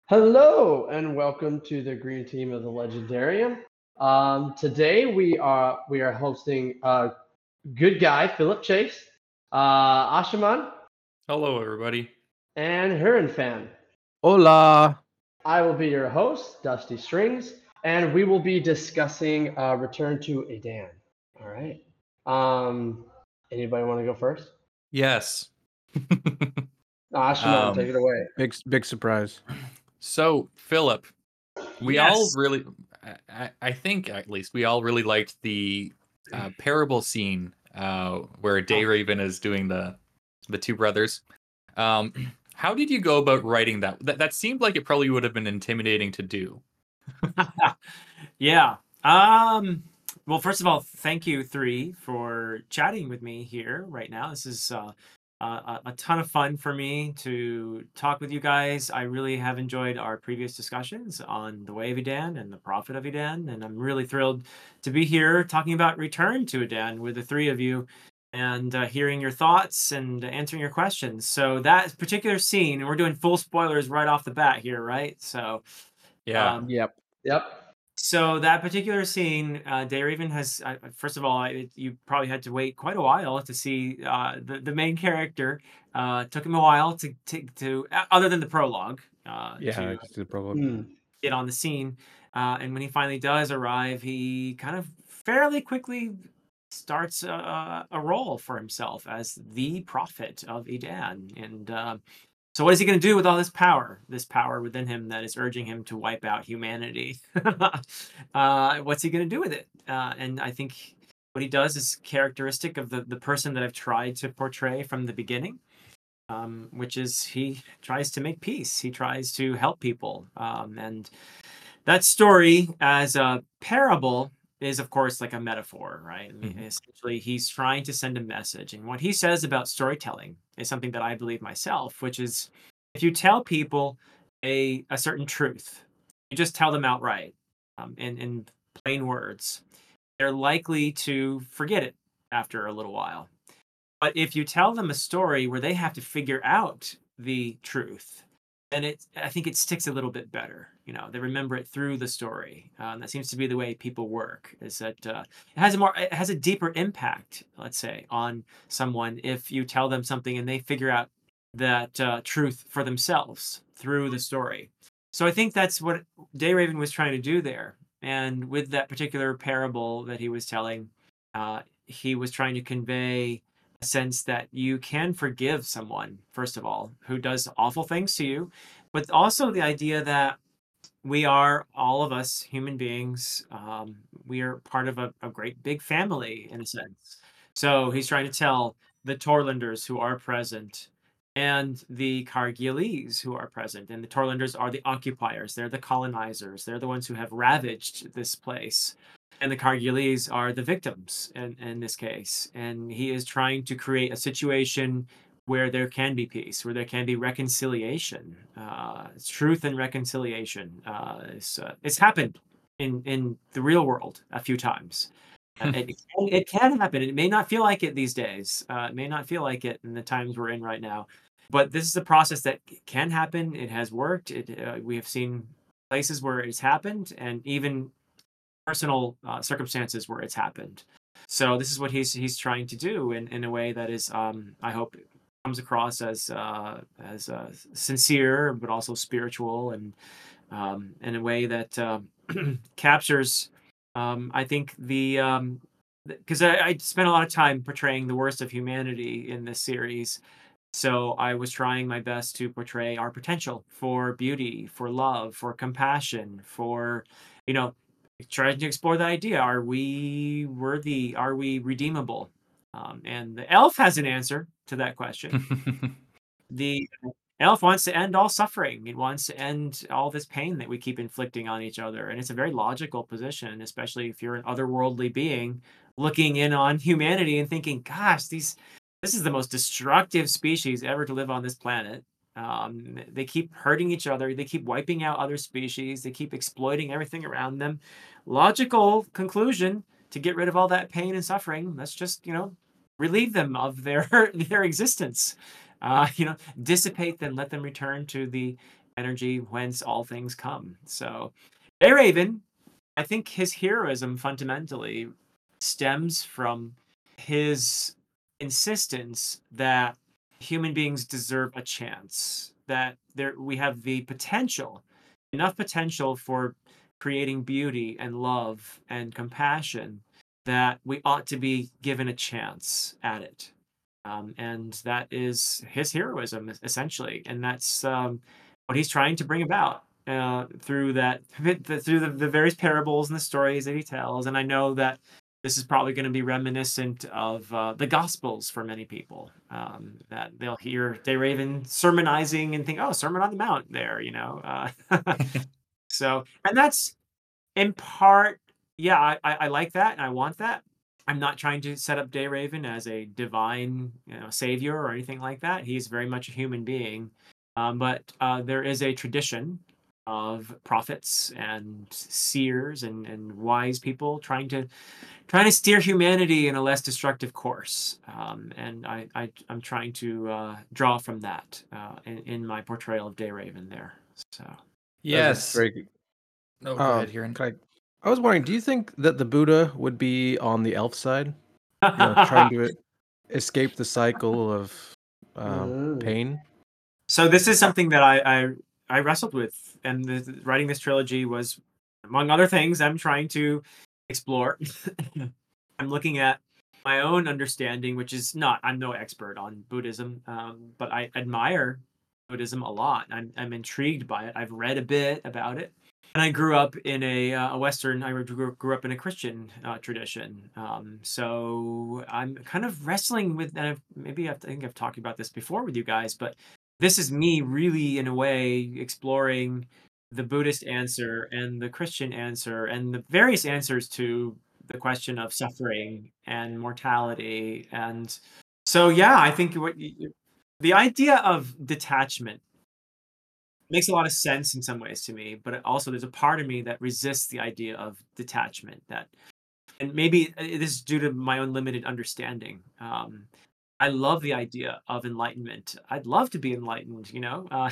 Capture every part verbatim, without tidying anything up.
Hello and welcome to the green team of the Legendarium. Um, today we are we are hosting uh, good guy Philip Chase, uh, Ashaman, Hello, everybody. and Huron fan. Hola. I will be your host, Dusty Strings, and we will be discussing uh, Return to Adan. All right. Um, anybody want to go first? Yes. Ashaman, Um, take it away. Big big surprise. So, Philip, we all Yes. really, I, I think at least, we all really liked the uh, parable scene uh, where Dayraven is doing the the two brothers. Um, how did you go about writing that? that? That seemed like it probably would have been intimidating to do. Yeah. Um. Well, first of all, thank you three for chatting with me here right now. This is uh, a, a ton of fun for me to talk with you guys. I really have enjoyed our previous discussions on the Way of Adan and the Prophet of Adan, and I'm really thrilled to be here talking about Return to Adan with the three of you and uh, hearing your thoughts and answering your questions. So that particular scene, and we're doing full spoilers right off the bat here, right? So Yeah. um, Yep. Yep. so that particular scene, uh, Dayraven has. Uh, first of all, I, you probably had to wait quite a while to see uh, the the main character. Uh, took him a while to to, to uh, other than the prologue, uh, Yeah, to just the prologue. Hmm. get on the scene. Uh, and when he finally does arrive, he kind of fairly quickly starts a, a role for himself as the prophet of Adan. And uh, so, what is he going to do with all this power? This power within him that is urging him to wipe out humanity. uh, what's he going to do with it? Uh, and I think what he does is characteristic of the, the person that I've tried to portray from the beginning, um, which is he tries to make peace. He tries to help people. Um, and that story as a parable is, of course, like a metaphor, right? I mean, Mhm. essentially, he's trying to send a message. And what he says about storytelling is something that I believe myself, which is if you tell people a, a certain truth, you just tell them outright um, in, in plain words, they're likely to forget it after a little while. But if you tell them a story where they have to figure out the truth, then it I think it sticks a little bit better. You know, they remember it through the story. Um, that seems to be the way people work. Is that uh, it has a more it has a deeper impact, let's say, on someone if you tell them something and they figure out that uh, truth for themselves through the story. So I think that's what Dayraven was trying to do there. And with that particular parable that he was telling, uh, he was trying to convey a sense that you can forgive someone, first of all, who does awful things to you, but also the idea that we are, all of us human beings, um, we are part of a, a great big family in a sense. So he's trying to tell the Torlanders who are present and the Cargiles who are present. And the Torlanders are the occupiers, they're the colonizers, they're the ones who have ravaged this place. And the Cargiles are the victims in, in this case. And he is trying to create a situation where there can be peace, where there can be reconciliation, uh, truth and reconciliation. Uh, it's, uh, it's happened in, in the real world a few times. Uh, it, it can it can happen. It may not feel like it these days. Uh, it may not feel like it in the times we're in right now. But this is a process that can happen. It has worked. It, uh, we have seen places where it's happened, and even personal uh, circumstances where it's happened. So this is what he's he's trying to do in, in a way that is, um, I hope, comes across as uh, as uh, sincere, but also spiritual, and um, in a way that uh, captures, um, I think, the because I, I spent a lot of time portraying the worst of humanity in this series. So I was trying my best to portray our potential for beauty, for love, for compassion, for, you know, trying to explore the idea: are we worthy? Are we redeemable? Um, and the elf has an answer to that question. The elf wants to end all suffering. It wants to end all this pain that we keep inflicting on each other. And it's a very logical position, especially if you're an otherworldly being looking in on humanity and thinking, gosh, these this is the most destructive species ever to live on this planet. Um, they keep hurting each other. They keep wiping out other species. They keep exploiting everything around them. Logical conclusion to get rid of all that pain and suffering. Let's just, you know, relieve them of their their existence. Uh, you know, dissipate them, let them return to the energy whence all things come. So, Raven, I think his heroism fundamentally stems from his insistence that human beings deserve a chance, that there we have the potential, enough potential for creating beauty and love and compassion that we ought to be given a chance at it. Um, and that is his heroism, es- essentially, and that's um, what he's trying to bring about uh, through that through the, the various parables and the stories that he tells. And I know that this is probably going to be reminiscent of uh, the Gospels for many people. Um, that they'll hear Raven sermonizing and think, "Oh, Sermon on the Mount," there, you know. Uh, so, and that's in part, yeah, I, I, I like that and I want that. I'm not trying to set up Raven as a divine, you know, savior or anything like that. He's very much a human being, um, but uh, there is a tradition of prophets and seers and, and wise people trying to trying to steer humanity in a less destructive course. Um, and I, I I'm trying to uh, draw from that uh, in, in my portrayal of Raven there. So Yes. Very good. Oh, go Uh, ahead, Kieran. can I, I was wondering, do you think that the Buddha would be on the elf side? You know, trying to escape the cycle of um, Mm. pain? So this is something that I I, I wrestled with, and the, writing this trilogy was, among other things, I'm trying to explore. I'm looking at my own understanding, which is not, I'm no expert on Buddhism, um, but I admire Buddhism a lot. I'm I'm intrigued by it. I've read a bit about it, and I grew up in a, uh, a Western. I grew, grew up in a Christian uh, tradition. Um, so I'm kind of wrestling with, and I've, maybe I've, I think I've talked about this before with you guys, but this is me really, in a way, exploring the Buddhist answer and the Christian answer and the various answers to the question of suffering and mortality. And so, yeah, I think what you, the idea of detachment makes a lot of sense in some ways to me, but it also there's a part of me that resists the idea of detachment. That, and maybe it is due to my own limited understanding. Um, I love the idea of enlightenment. I'd love to be enlightened, you know, uh,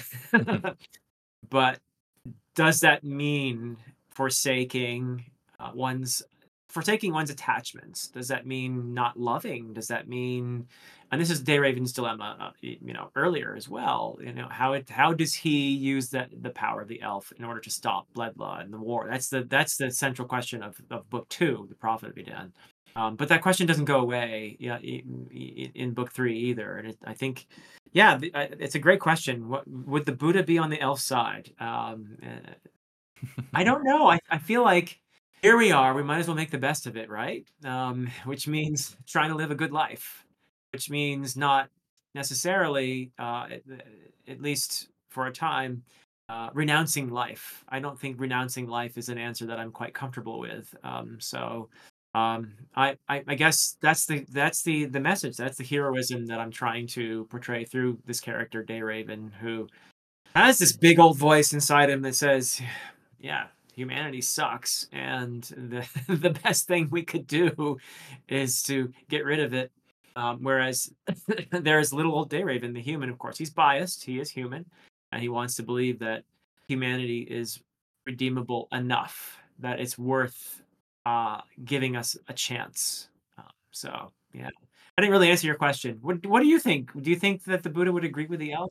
but does that mean forsaking uh, one's forsaking one's attachments? Does that mean not loving? Does that mean, and this is Raven's dilemma, uh, you know, earlier as well. You know, how it how does he use that the power of the elf in order to stop Bledla and the war? That's the that's the central question of, of book two, the Prophet of Eden. Um, but that question doesn't go away, yeah, in, in book three either. And it, I think, yeah, the, I, it's a great question. What would the Buddha be on the elf side? Um, uh, I don't know. I, I feel like here we are. We might as well make the best of it, right? Um, which means trying to live a good life, which means not necessarily, uh, at, at least for a time, uh, renouncing life. I don't think renouncing life is an answer that I'm quite comfortable with. Um, so. Um, I, I, I guess that's the that's the the message. That's the heroism that I'm trying to portray through this character, Raven, who has this big old voice inside him that says, "Yeah, humanity sucks, and the the best thing we could do is to get rid of it." Um, whereas there's little old Raven, the human. Of course, he's biased. He is human, and he wants to believe that humanity is redeemable enough, that it's worth uh, giving us a chance. Uh, so, yeah, I didn't really answer your question. What What do you think? Do you think that the Buddha would agree with the elf?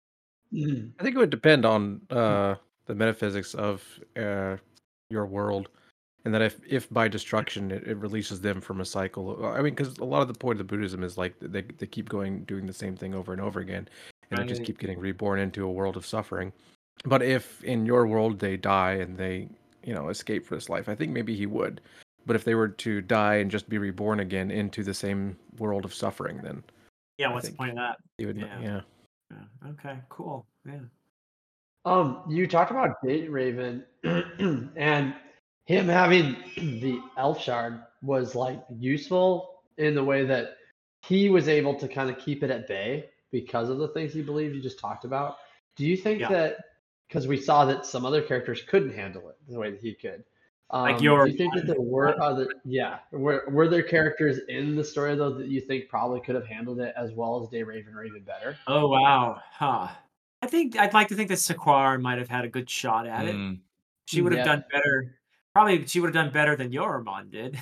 Mm. I think it would depend on uh, the metaphysics of uh, your world, and that if, if by destruction it, it releases them from a cycle. I mean, because a lot of the point of Buddhism is like they they keep going doing the same thing over and over again, and they just Right. keep getting reborn into a world of suffering. But if in your world they die and they you know escape for this life, I think maybe he would. But if they were to die and just be reborn again into the same world of suffering, then Yeah. I What's the think point of that? he would. Yeah. Yeah. Yeah. Okay. Cool. Yeah. Um, you talked about Date Raven and him having the elf shard was like useful in the way that he was able to kind of keep it at bay because of the things he believed you just talked about. Do you think Yeah. that because we saw that some other characters couldn't handle it the way that he could? Like Um, your do you think that there were other, yeah, were were there characters in the story though that you think probably could have handled it as well as Day Raven or even better? Oh wow. Huh. I think I'd like to think that Sequoia might have had a good shot at it. Mm. She would have Yep. done better. Probably she would have done better than Yoramon did.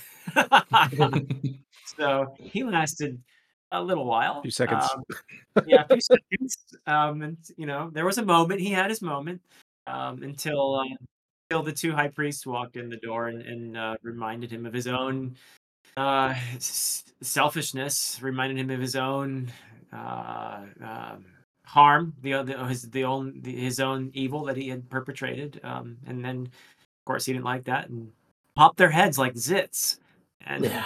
So he lasted a little A few while. seconds. Um, yeah, a few seconds. Um, and you know, there was a moment. He had his moment um, until uh, until the two high priests walked in the door and, and uh, reminded him of his own uh, s- selfishness. Reminded him of his own uh, um, harm, the other his the own the, his own evil that he had perpetrated. Um, and then, of course, he didn't like that and popped their heads like zits. And Yeah.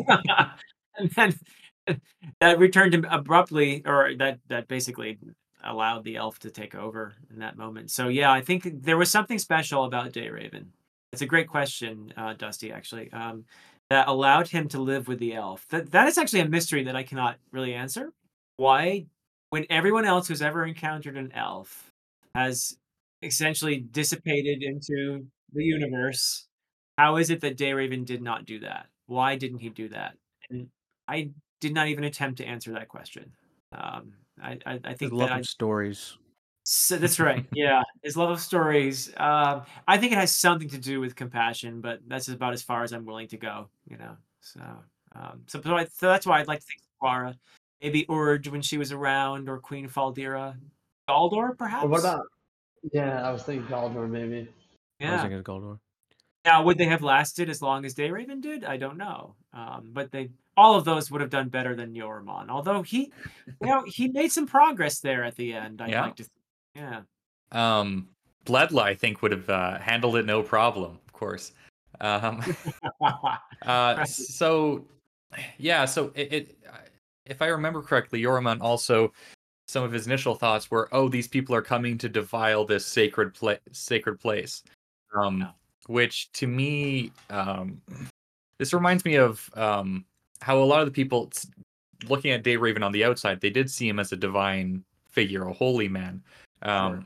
and then that returned him abruptly, or that that basically allowed the elf to take over in that moment. So yeah, I think there was something special about Dayraven. It's a great question, uh, Dusty. Actually, um, that allowed him to live with the elf. That that is actually a mystery that I cannot really answer. Why, when everyone else who's ever encountered an elf has essentially dissipated into the universe, how is it that Dayraven did not do that? Why didn't he do that? And I did not even attempt to answer that question. Um, I, I, I His think that love I. of stories. So that's right. Yeah, his love of stories. Um, I think it has something to do with compassion, but that's about as far as I'm willing to go. You know. So, um, so, so, I, so that's why I'd like to think Quara, maybe Urge when she was around, or Queen Faldira, Galdor Or what perhaps. about? Yeah, I was thinking Galdor maybe. I was Yeah. thinking of Galdor. Now, would they have lasted as long as Dayraven did? I don't know. Um, but they all of those would have done better than Yoramon. Although he, you know, he made some progress there at the end. I'd Yeah. like to, th- yeah. Um, Bledla, I think, would have uh, handled it no problem, of course. Um, uh, Right. so, yeah, so it, it, if I remember correctly, Yoramon also, some of his initial thoughts were, oh, these people are coming to defile this sacred pla- sacred place. Um, Yeah. which to me, um, this reminds me of um, how a lot of the people s- looking at Dayraven on the outside, they did see him as a divine figure, a holy man. Um,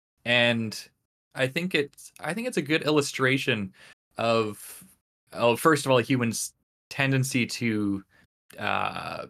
and I think it's I think it's a good illustration of, of first of all, a human's tendency to uh,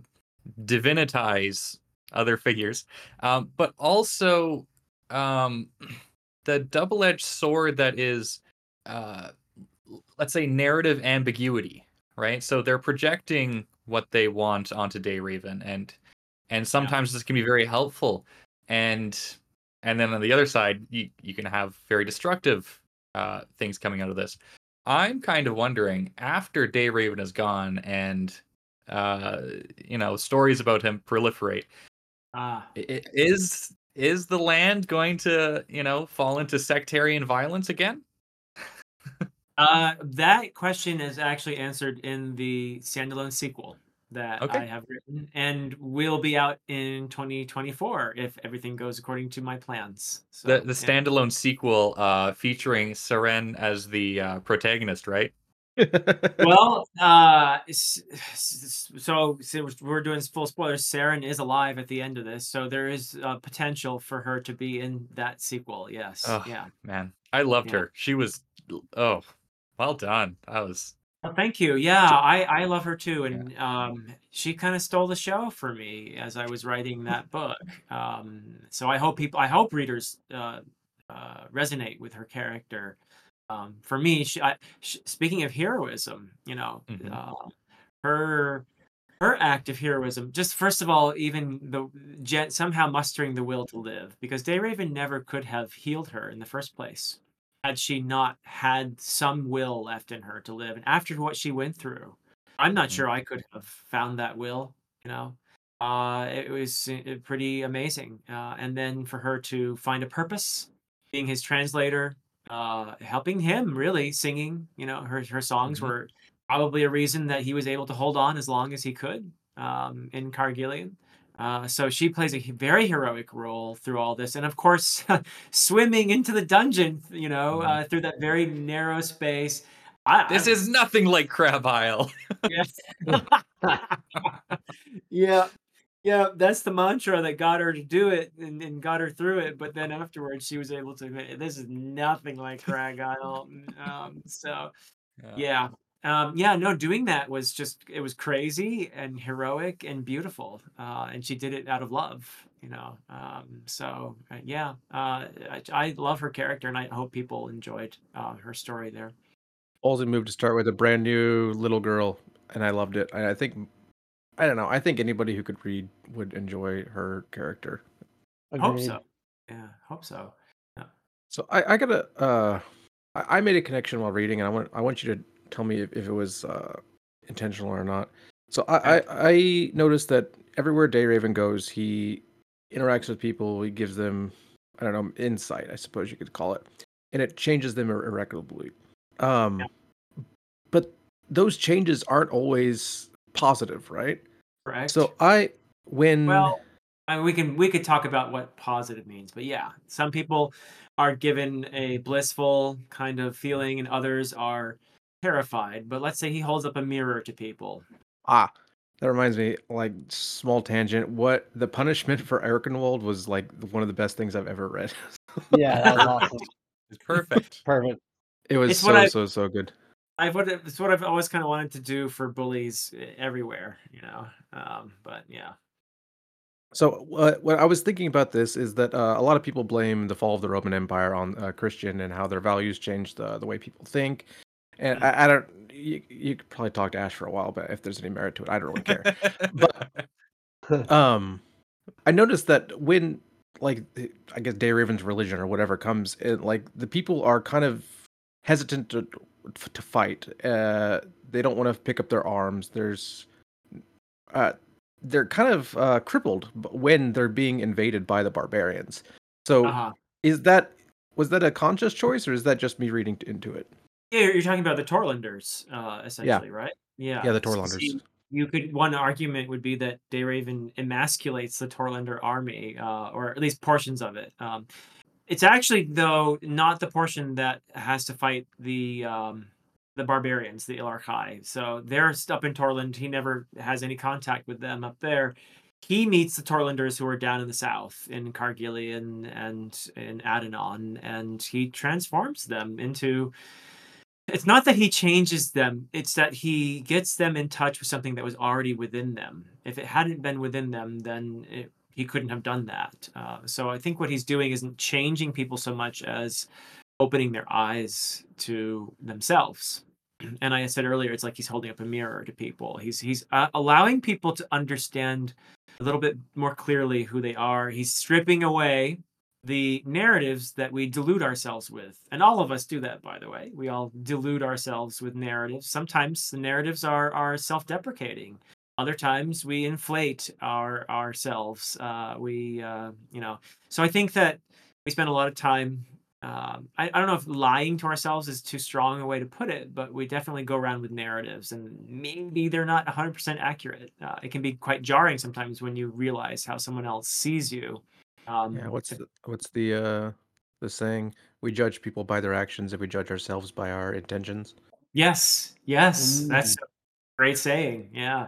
divinitize other figures, um, but also um, the double-edged sword that is, uh, let's say, narrative ambiguity, right? So they're projecting what they want onto Dayraven, and and sometimes this can be very helpful, and and then on the other side, you you can have very destructive uh, things coming out of this. I'm kind of wondering, after Dayraven is gone and uh, you know, stories about him proliferate, Ah. i- i- is is the land going to, you know, fall into sectarian violence again? Uh, that question is actually answered in the standalone sequel that I Okay. have written, and will be out in twenty twenty-four if everything goes according to my plans. The So, the yeah. standalone sequel uh featuring Seren as the uh, protagonist, right? Well, uh, s- s- so, so we're doing full spoilers. Saren is alive at the end of this, so there is uh, potential for her to be in that sequel. Yes, Oh, yeah, man. I loved yeah. her. She was oh, well done. That was Well, thank you. Yeah, j- I I love her too, yeah. and um, she kind of stole the show for me as I was writing that book. Um, so I hope people, I hope readers uh, uh, resonate with her character. Um, for me, she, I, sh speaking of heroism, you know, Mhm. uh, her her act of heroism, just first of all, even the Jet somehow mustering the will to live, because Dayraven never could have healed her in the first place had she not had some will left in her to live. And after what she went through, I'm not Mhm. sure I could have found that will, you know. Uh, it was uh, pretty amazing. Uh, and then for her to find a purpose, being his translator, uh, helping him really singing, you know, her her songs Mhm. were probably a reason that he was able to hold on as long as he could um, in Cargillion. Uh, so she plays a he- very heroic role through all this, and of course, swimming into the dungeon, you know, Mhm. uh, through that very narrow space. I, I This is was, nothing like Crab Isle. yes, yeah, yeah. That's the mantra that got her to do it and, and got her through it. But then afterwards, she was able to admit, this is nothing like Crag Isle. Um, so Yeah. yeah. Um, yeah, no, doing that was just it was crazy and heroic and beautiful. Uh, and she did it out of love. You know, um, so uh, yeah, uh, I, I love her character, and I hope people enjoyed uh, her story there. Ballsy move to start with a brand new little girl, and I loved it. I, I think I don't know. I think anybody who could read would enjoy her character. Hope Agreed. so. Yeah, hope so. Yeah. So I, I gotta. Uh, I, I made a connection while reading, and I want I want you to tell me if, if it was uh, intentional or not. So I, Okay. I I noticed that everywhere Dayraven goes, he interacts with people. He gives them, I don't know, insight, I suppose you could call it, and it changes them ir- irrecoverably. Yeah. Um, but those changes aren't always positive, right? Correct. So I when Well, I mean, we can we could talk about what positive means, but yeah, some people are given a blissful kind of feeling, and others are terrified. But let's say he holds up a mirror to people. ah that reminds me, like, small tangent. What the punishment for Erkenwald was like one of the best things I've ever read. Yeah, that was awesome. Perfect. It's perfect. Perfect. It was It's what so I so so good. I've what it's what I've always kind of wanted to do for bullies eh, everywhere, you know. Um, but yeah, So what what I was thinking about this is that uh, a lot of people blame the fall of the Roman Empire on uh, Christian and how their values changed the the way people think. And Mm. I, I don't. You, you could probably talk to Ash for a while, but if there's any merit to it, I don't really care. But um, I noticed that when, like, the- I guess Dayraven's religion or whatever comes in, like, the people are kind of hesitant to to fight. Uh, they don't want to pick up their arms. There's uh, they're kind of uh, crippled b- when they're being invaded by the barbarians. So, uh-huh. is that was that a conscious choice, or is that just me reading t- into it? Yeah, you're you're talking about the Torlanders, uh, Yeah, essentially, right? yeah, Yeah. the So, Torlanders. see, you could one argument would be that Dayraven emasculates the Torlander army, uh, or at least portions of it. Um, it's actually though not the portion that has to fight the um, the barbarians, the Ilarkai. So they're up in Torland. He never has any contact with them up there. He meets the Torlanders who are down in the south in Cargillion and in Adenon, and he transforms them into it's not that he changes them, it's that he gets them in touch with something that was already within them. If it hadn't been within them, then it, he couldn't have done that. Uh, so I think what he's doing isn't changing people so much as opening their eyes to themselves. And I said earlier, it's like he's holding up a mirror to people. He's he's uh, allowing people to understand a little bit more clearly who they are. He's stripping away the narratives that we delude ourselves with. And all of us do that, by the way. We all delude ourselves with narratives. Sometimes the narratives are are self-deprecating. Other times we inflate our ourselves. Uh, we uh, you know. So I think that we spend a lot of time um, I, I don't know if lying to ourselves is too strong a way to put it, but we definitely go around with narratives, and maybe they're not one hundred percent accurate. Uh, it can be quite jarring sometimes when you realize how someone else sees you. Yeah, Um, what's the what's the uh the saying? We judge people by their actions if we judge ourselves by our intentions. yes, yes, that's Mm. a great saying. Yeah.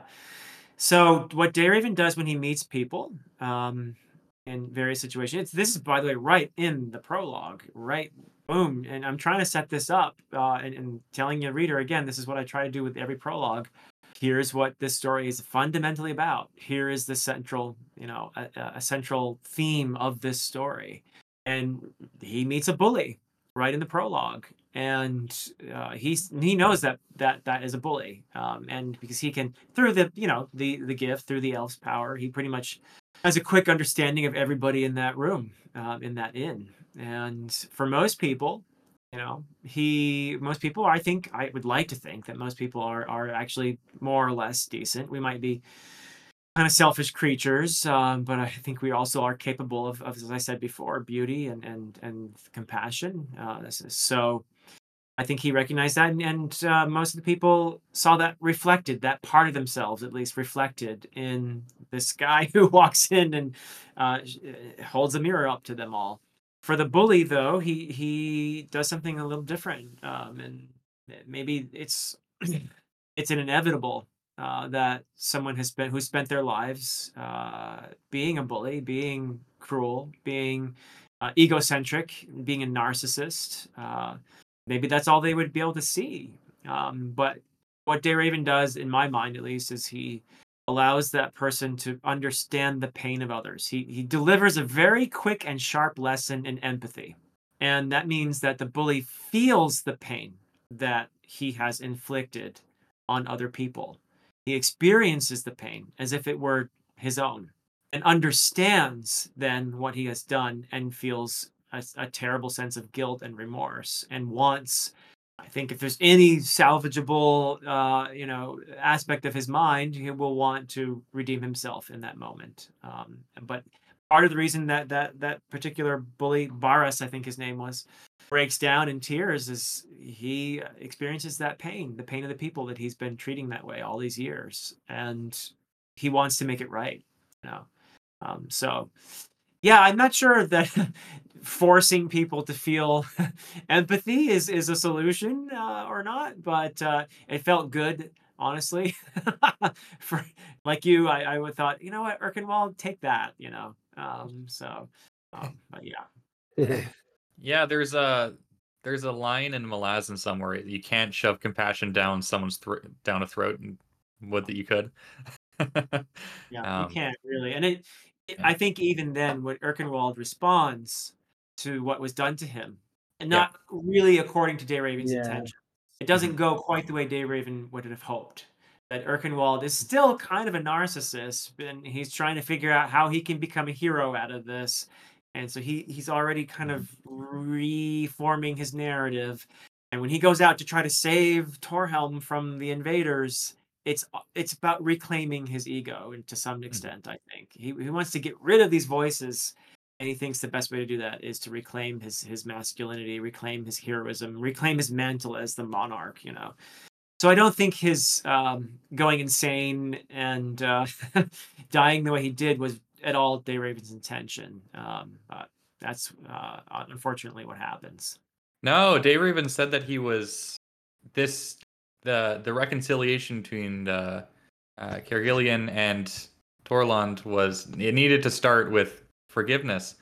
So what Daraven does when he meets people um, in various situations, it's, this is by the way right in the prologue, right? Boom. And I'm trying to set this up uh, and, and telling your reader again, this is what I try to do with every prologue. Here's what this story is fundamentally about. Here is the central, you know, a, a central theme of this story. And he meets a bully right in the prologue, and uh, he's he knows that that that is a bully, um, and because he can through the you know the the gift through the elf's power, he pretty much has a quick understanding of everybody in that room, um, in that inn. And for most people, you know, he most people, I think, I would like to think that most people are are actually more or less decent. We might be kind of selfish creatures, um, but I think we also are capable of, of, as I said before, beauty and and and compassion. Uh, this is, so I think he recognized that, and, and uh, most of the people saw that reflected, that part of themselves at least reflected in this guy who walks in and uh, holds a mirror up to them all. For the bully, though, he he does something a little different, um, and maybe it's it's an inevitable uh, that someone has spent who spent their lives uh, being a bully, being cruel, being uh, egocentric, being a narcissist. Uh, maybe that's all they would be able to see. Um, but what Dayraven does, in my mind at least, is he allows that person to understand the pain of others. He he delivers a very quick and sharp lesson in empathy. And that means that the bully feels the pain that he has inflicted on other people. He experiences the pain as if it were his own and understands then what he has done and feels a, a terrible sense of guilt and remorse and wants, I think if there's any salvageable, uh, you know, aspect of his mind, he will want to redeem himself in that moment. Um, but part of the reason that that that particular bully, Baras, I think his name was, breaks down in tears is he experiences that pain, the pain of the people that he's been treating that way all these years, and he wants to make it right. You know, um, so yeah, I'm not sure that forcing people to feel empathy is is a solution uh, or not, but uh, it felt good, honestly. For like you, I, I would thought, you know what, Erkenwald, take that, you know. Um, so, um, but yeah, Yeah, there's a there's a line in Malazan somewhere. You can't shove compassion down someone's throat down a throat, and would that you could. yeah, you um, can't really, and it, it yeah, I think even then, when Erkenwald responds to what was done to him, and yeah, not really according to Dayraven's Yeah. intention, it mhm, doesn't go quite the way Dayraven would have hoped. That Erkenwald is still kind of a narcissist, and he's trying to figure out how he can become a hero out of this. And so he he's already kind mhm, of reforming his narrative. And when he goes out to try to save Torhelm from the invaders, it's it's about reclaiming his ego, and to some mhm. extent, I think he he wants to get rid of these voices, and he thinks the best way to do that is to reclaim his his masculinity, reclaim his heroism, reclaim his mantle as the monarch. You know, so I don't think his um, going insane and uh, dying the way he did was at all Dayraven's intention. Um, but that's uh, unfortunately what happens. No, Dayraven said that he was this the the reconciliation between uh, uh, Kergillian and Torland was it needed to start with forgiveness.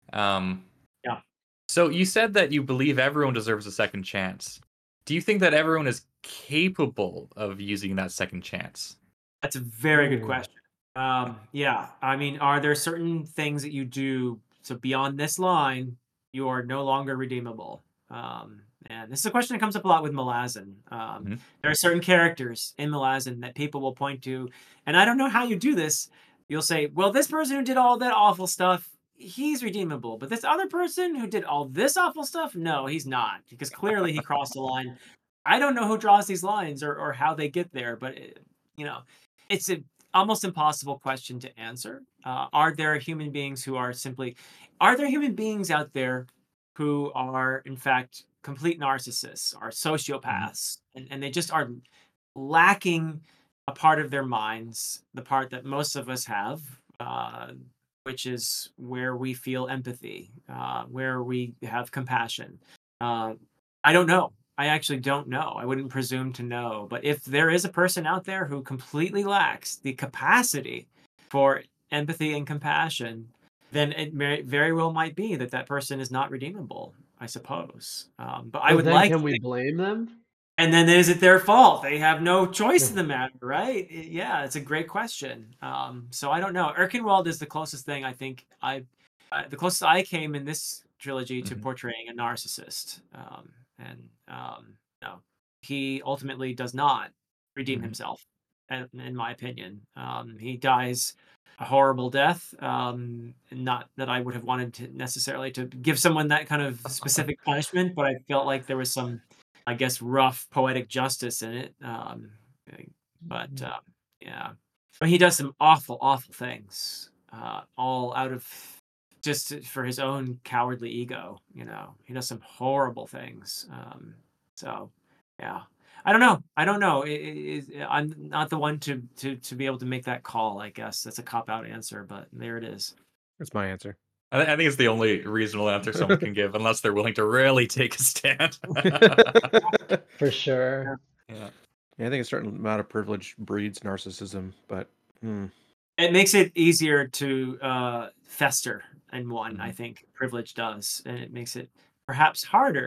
Um, Yeah, so you said that you believe everyone deserves a second chance. Do you think that everyone is capable of using that second chance? that's a very good Ooh. question. Um, yeah, I mean, are there certain things that you do so beyond this line, you are no longer redeemable? Um, and this is a question that comes up a lot with Malazan. Um, Mhm. there are certain characters in Malazan that people will point to, and I don't know how you do this. You'll say, well, this person who did all that awful stuff, he's redeemable, but this other person who did all this awful stuff, no, he's not, because clearly he crossed the line. I don't know who draws these lines or, or how they get there, but it, you know, it's a almost impossible question to answer. Uh, are there human beings who are simply, are there human beings out there who are, in fact, complete narcissists, are Mhm. sociopaths, and, and they just are lacking a part of their minds, the part that most of us have, uh, which is where we feel empathy, uh, where we have compassion. Uh, I don't know. I actually don't know. I wouldn't presume to know. But if there is a person out there who completely lacks the capacity for empathy and compassion, then it may, very well might be that that person is not redeemable, I suppose. Um, but I But would then like can to we think, blame them? and then is it their fault? They have no choice in the matter, right? I- Yeah, it's a great question. Um, so I don't know. Erkenwald is the closest thing I think I, uh, the closest I came in this trilogy to Mhm. portraying a narcissist. Um, and um, no, he ultimately does not redeem Mhm. himself, in, in my opinion. Um, he dies a horrible death. Um, not that I would have wanted to necessarily to give someone that kind of specific punishment, but I felt like there was some, I guess, rough poetic justice in it. Um, eh, but uh, yeah, but he does some awful, awful things, uh, all out of just for his own cowardly ego. You know, he does some horrible things. Um, so yeah, I don't know. I don't know. It, it, it- I'm not the one to to to be able to make that call. I guess that's a cop out answer, but there it is. That's my answer. I, thi- I think it's the only reasonable answer someone can give, unless they're willing to really take a stand. For sure. Yeah. Yeah. Yeah, I think a certain amount of privilege breeds narcissism, but hmm, It makes it easier to uh, fester in one. I Mhm. think privilege does, and it makes it perhaps harder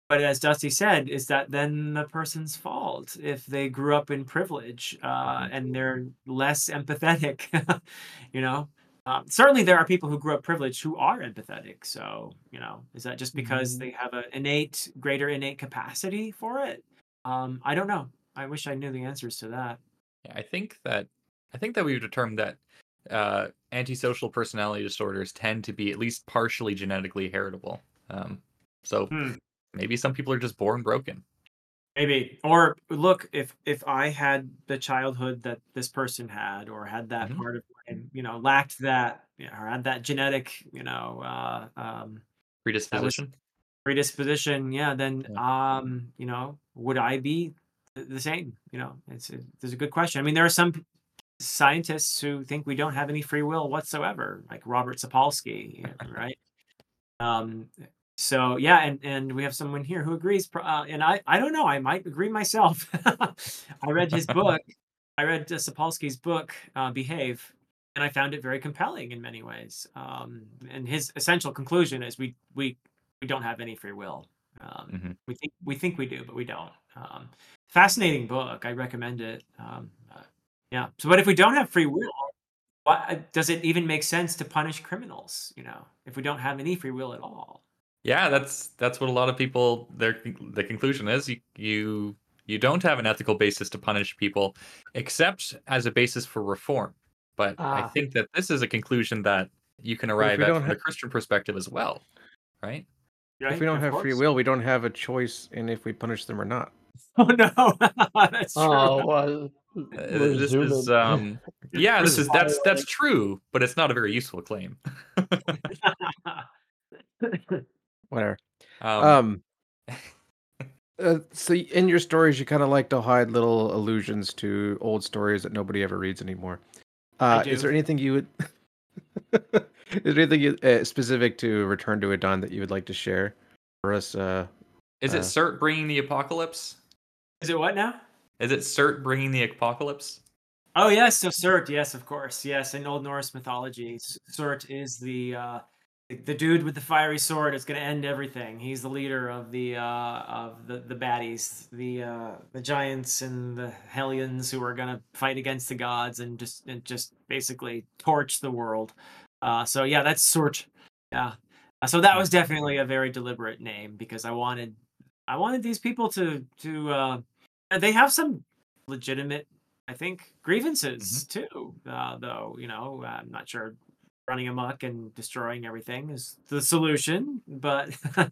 But as Dusty said, is that then the person's fault if they grew up in privilege uh, and they're less empathetic? you know, um, certainly there are people who grew up privileged who are empathetic. So, you know, is that just because Mhm. they have an innate, greater innate capacity for it? Um, I don't know. I wish I knew the answers to that. Yeah, I think that I think that we've determined that uh, antisocial personality disorders tend to be at least partially genetically heritable. Um, so Hmm. maybe some people are just born broken. Maybe. Or look, if if I had the childhood that this person had, or had that Mhm. part of my, you know, lacked that, you know, or had that genetic, you know, uh, um, that was Predisposition. predisposition, yeah, then, Yeah. um, you know, would I be th- the same? You know, it's a, there's a good question. I mean, there are some p- scientists who think we don't have any free will whatsoever, like Robert Sapolsky, right? Um, so yeah, and and we have someone here who agrees, pro- uh, and I I don't know, I might agree myself. I read his book. I read uh, Sapolsky's book, uh, Behave, and I found it very compelling in many ways. Um, and his essential conclusion is we we we don't have any free will. Um, hmm we think we think we do, but we don't. Um, fascinating book. I recommend it. Um, uh, yeah. So, but if we don't have free will, why does it even make sense to punish criminals, you know, if we don't have any free will at all? Yeah, that's that's what a lot of people their the conclusion is. You you you don't have an ethical basis to punish people, except as a basis for reform. But I Ah, think that this is a conclusion that you can But if arrive we at don't from the have Christian perspective as well, right? if we Right? don't Of have free course. will, we don't have a choice in if we punish them or not. Oh, no. That's true. oh, well, Uh, we're this is zooming. um yeah, We're this is that's that's spiraling. true, but it's not a very useful claim. Whatever. um Um. Uh, so y- in your stories, you kind of like to hide little allusions to old stories that nobody ever reads anymore. I Uh, is do. there anything you would? Is there anything you, uh, specific to Return to Adon that you would like to share for us? Uh, is it uh, Cert bringing the apocalypse? Is it what now? Is it Cert bringing the apocalypse? Oh, yes. So Surt, yes, of course. Yes, in Old Norse mythology, S- Surt is the uh, the the dude with the fiery sword. Is going to end everything. He's the leader of the uh, of the the baddies, the uh, the giants and the Hellions who are going to fight against the gods and just and just basically torch the world. Uh, so yeah, that's Surt. Yeah. Uh, so that was definitely a very deliberate name because I wanted I wanted these people to to uh, they have some legitimate, I think, Mhm. grievances too. Uh, though you know, I'm not sure running amok and destroying everything is the solution, but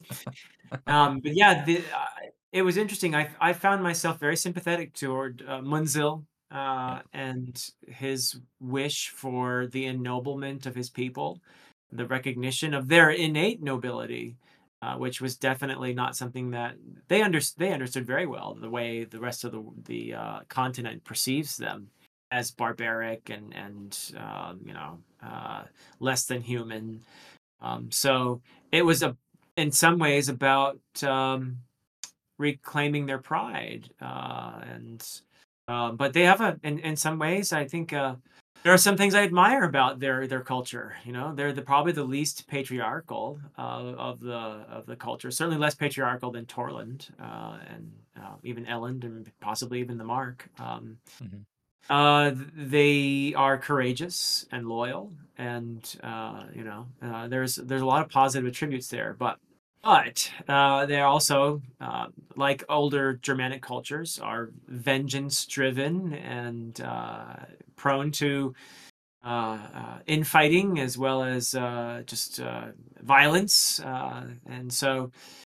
um, but yeah, the, uh, it was interesting. I I found myself very sympathetic toward uh, Munzil Yeah. uh, and his wish for the ennoblement of his people, the recognition of their innate nobility. Uh, which was definitely not something that they under they understood very well, the way the rest of the the uh, continent perceives them as barbaric and and um, you know uh, less than human. Um, so it was a in some ways about um, reclaiming their pride uh, and uh, but they have a in, in some ways I think uh, there are some things I admire about their their culture. You know, they're the probably the least patriarchal uh, of the of the culture. Certainly less patriarchal than Torland uh, and uh, even Elend and possibly even the Mark. Um, Mhm. uh, they are courageous and loyal, and uh, you know, uh, there's there's a lot of positive attributes there. But but uh, they're also uh, like older Germanic cultures are vengeance driven and uh, prone to uh, uh, infighting as well as uh, just uh, violence. Uh, and so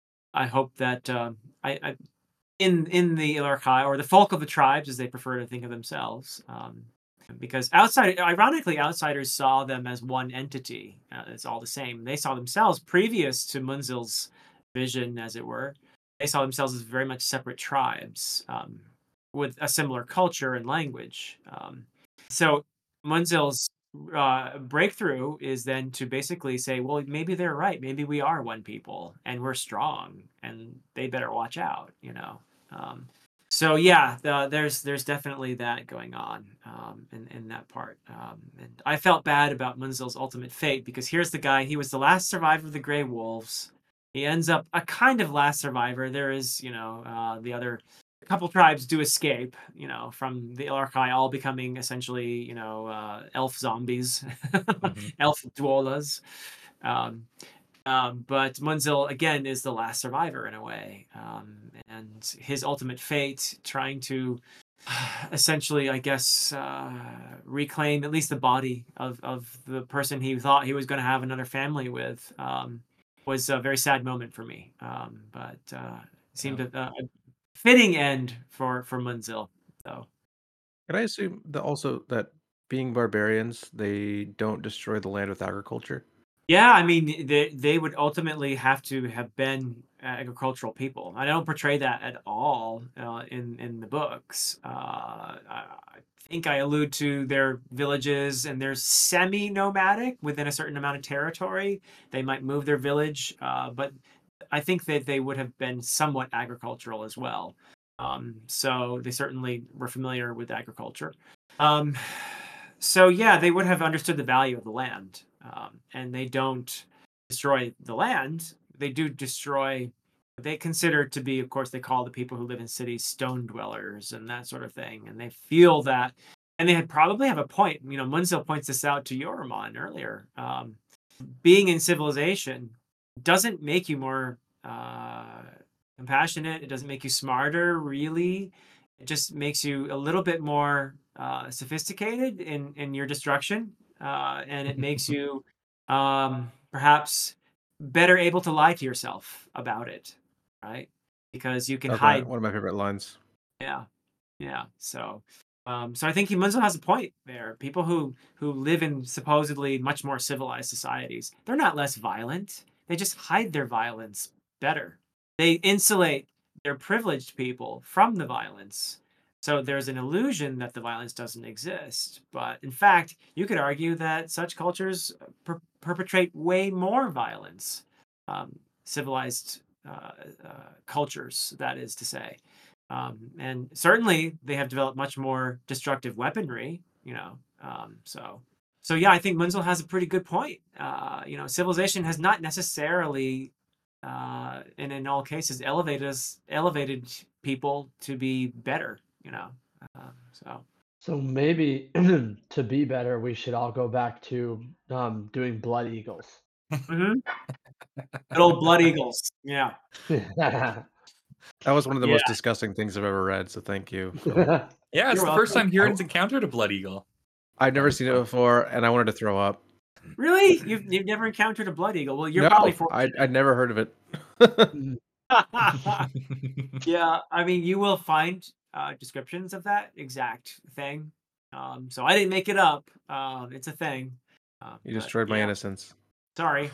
I hope that uh, I, I in in the Ilarkai or the folk of the tribes, as they prefer to think of themselves. Um, because outside, ironically, outsiders saw them as one entity. Uh, it's all the same. They saw themselves previous to Munzil's vision, as it were. They saw themselves as very much separate tribes um, with a similar culture and language. Um, so Munzil's uh, breakthrough is then to basically say, well, maybe they're right. Maybe we are one people and we're strong, and they better watch out. You know. Um, so yeah, the, there's there's definitely that going on um, in in that part. Um, and I felt bad about Munzil's ultimate fate because here's the guy. He was the last survivor of the Grey Wolves. He ends up a kind of last survivor. There is, you know, uh, the other a couple tribes do escape, you know, from the Illarkai, all becoming essentially, you know, uh, elf zombies, Mhm. elf dwolas. Um, um, but Munzil again is the last survivor in a way, um, and his ultimate fate, trying to essentially, I guess, uh, reclaim at least the body of of the person he thought he was going to have another family with, um, was a very sad moment for me. Um, but uh, it seemed Yeah. a, a fitting end for for Munzil. So Can I assume that also that being barbarians, they don't destroy the land with agriculture? yeah, I mean, they they would ultimately have to have been agricultural people. I don't portray that at all uh, in in the books. Uh, I I think I allude to their villages, and they're semi-nomadic within a certain amount of territory. They might move their village, uh, but I think that they would have been somewhat agricultural as well. Um, so they certainly were familiar with agriculture. Um, so yeah, they would have understood the value of the land, um, and they don't destroy the land. They do destroy. They consider to be, of course, they call the people who live in cities stone dwellers and that sort of thing, and they feel that, and they had probably have a point. You know, Munzil points this out to Yoramon earlier. Um, being in civilization doesn't make you more uh, compassionate. It doesn't make you smarter, really. It just makes you a little bit more uh, sophisticated in in your destruction, uh, and it makes you um, perhaps better able to lie to yourself about it, right? Because you can That's my hide. one of my favorite lines. Yeah, yeah. So, um, so I think Munzo has a point there. People who who live in supposedly much more civilized societies, they're not less violent. They just hide their violence better. They insulate their privileged people from the violence. So there's an illusion that the violence doesn't exist. But in fact, you could argue that such cultures per- perpetrate way more violence. Um, civilized uh, uh, cultures, that is to say. Um, and certainly they have developed much more destructive weaponry, you know. Um, so, so yeah, I think Munzel has a pretty good point. Uh, you know, civilization has not necessarily, uh, and in all cases, elevated us, elevated people to be better. You know, um, so So maybe to be better, we should all go back to um, doing blood eagles. mhm. Good old blood eagles. Yeah, That was one of the yeah. most disgusting things I've ever read, so thank you, Philip. Yeah, it's You're the first welcome. time Huron's encountered a blood eagle. I've never seen it before, and I wanted to throw up. Really, you've you've never encountered a blood eagle? Well, you're No, probably I fortunate. I'd never heard of it. Yeah, I mean, you will find uh, descriptions of that exact thing. Um, so I didn't make it up. Um, it's a thing. Uh, You but destroyed my yeah, innocence. sorry.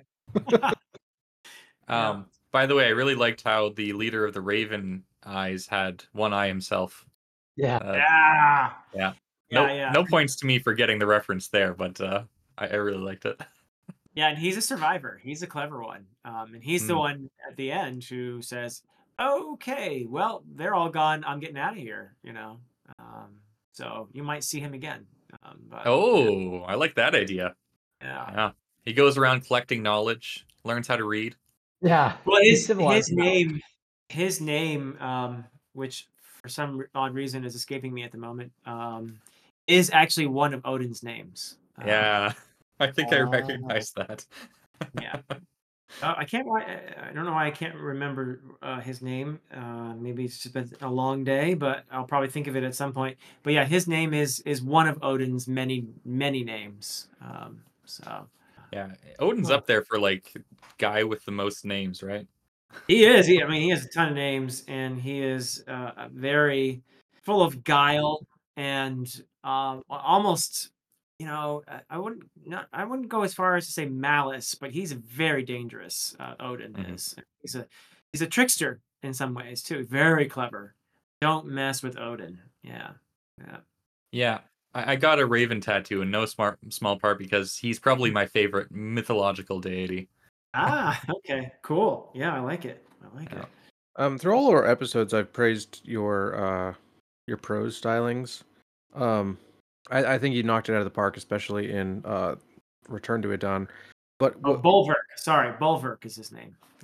Yeah. Um, by the way, I really liked how the leader of the Raven Eyes had one eye himself. Yeah. Uh, Yeah. yeah. Yeah. No, Yeah. no points to me for getting the reference there, but uh, I, I really liked it. Yeah. And he's a survivor. He's a clever one. Um, and he's the Mm. one at the end who says, "Okay, well, they're all gone. I'm getting out of here." You know. Um, so you might see him again. Um, but Oh, I like that idea. yeah. Yeah. He goes around collecting knowledge, learns how to read. Yeah. Well, He's his civilized his now. name, his name, um, which for some r- odd reason is escaping me at the moment, um, is actually one of Odin's names. Um, Yeah. I think I Oh. recognize that. yeah. Uh, I can't. Why I I don't know why I can't remember uh, his name. Uh, maybe it's just been a long day, but I'll probably think of it at some point. But yeah, his name is is one of Odin's many many names. Um, so Yeah. Odin's Huh. up there for like guy with the most names, right? he is. He, I mean, he has a ton of names, and he is uh, very full of guile and um, a- almost, you know, I, I wouldn't not I wouldn't go as far as to say malice, but he's very dangerous. Uh, Odin Mhm. is. He's a he's a trickster in some ways too. Very clever. Don't mess with Odin. Yeah, yeah. Yeah. I, I got a Raven tattoo in no smart small part because he's probably my favorite mythological deity. Ah, okay, cool. Yeah, I like it. I like Yeah. it. Um, through all our episodes, I've praised your uh your prose stylings. Um, I, I think you knocked it out of the park, especially in uh Return to Adon. But Oh, what Bulwark. Sorry, Bulwark is his name.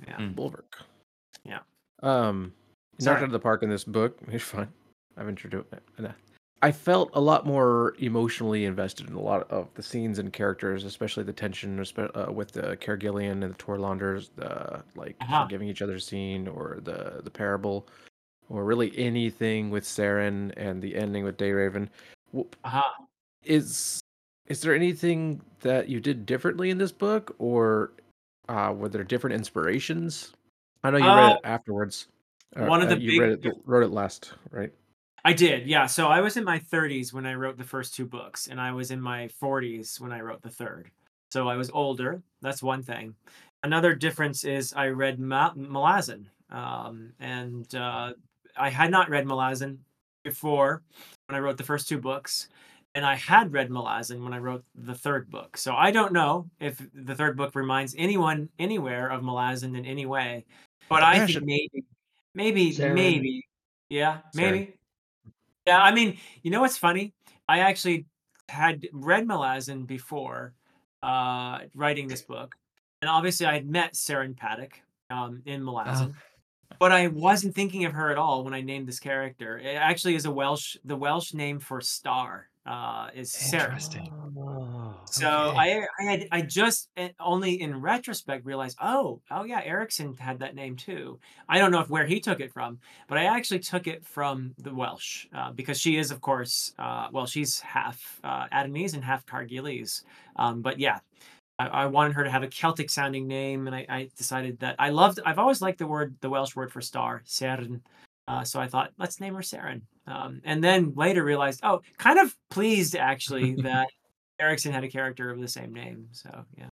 Yeah. Mm. Bulwark. Yeah. Um, knocked Sorry. out of the park in this book. It's fine. I've introduced it. I felt a lot more emotionally invested in a lot of the scenes and characters, especially the tension espe- uh, with the Kergillian and the Torlanders, the like Uh-huh. forgiving each other scene, or the the parable, or really anything with Saren and the ending with Dayraven. W- Uh-huh. Is is there anything that you did differently in this book, or uh, were there different inspirations? I know you read Uh, it afterwards. Uh, one of uh, the you read big it, wrote it last, right? I did, yeah. So I was in my thirties when I wrote the first two books, and I was in my forties when I wrote the third. So I was older. That's one thing. Another difference is I read Ma- Malazan, um, and uh, I had not read Malazan before when I wrote the first two books, and I had read Malazan when I wrote the third book. So I don't know if the third book reminds anyone anywhere of Malazan in any way, but I think Passion. maybe, maybe, Saren. maybe, yeah, Saren. maybe. Yeah, I mean, you know what's funny? I actually had read Malazan before uh, writing this book, and obviously I had met Saren Paddock um, in Oh, Malazan, but I wasn't thinking of her at all when I named this character. It actually is a Welsh. The Welsh name for star uh, is Saren. interesting. Oh, So Okay. I I had I just eh, only in retrospect realized, oh, oh yeah, Erickson had that name too. I don't know if where he took it from, but I actually took it from the Welsh uh, because she is, of course, uh, well, she's half uh, Adamese and half Cargilese. Um, but yeah, I, I wanted her to have a Celtic sounding name, and I, I decided that I loved. I've always liked the word, the Welsh word for star, Seren. Uh, so I thought, let's name her Saren. Um, and then later realized, oh, kind of pleased actually that Erickson had a character of the same name. So yeah,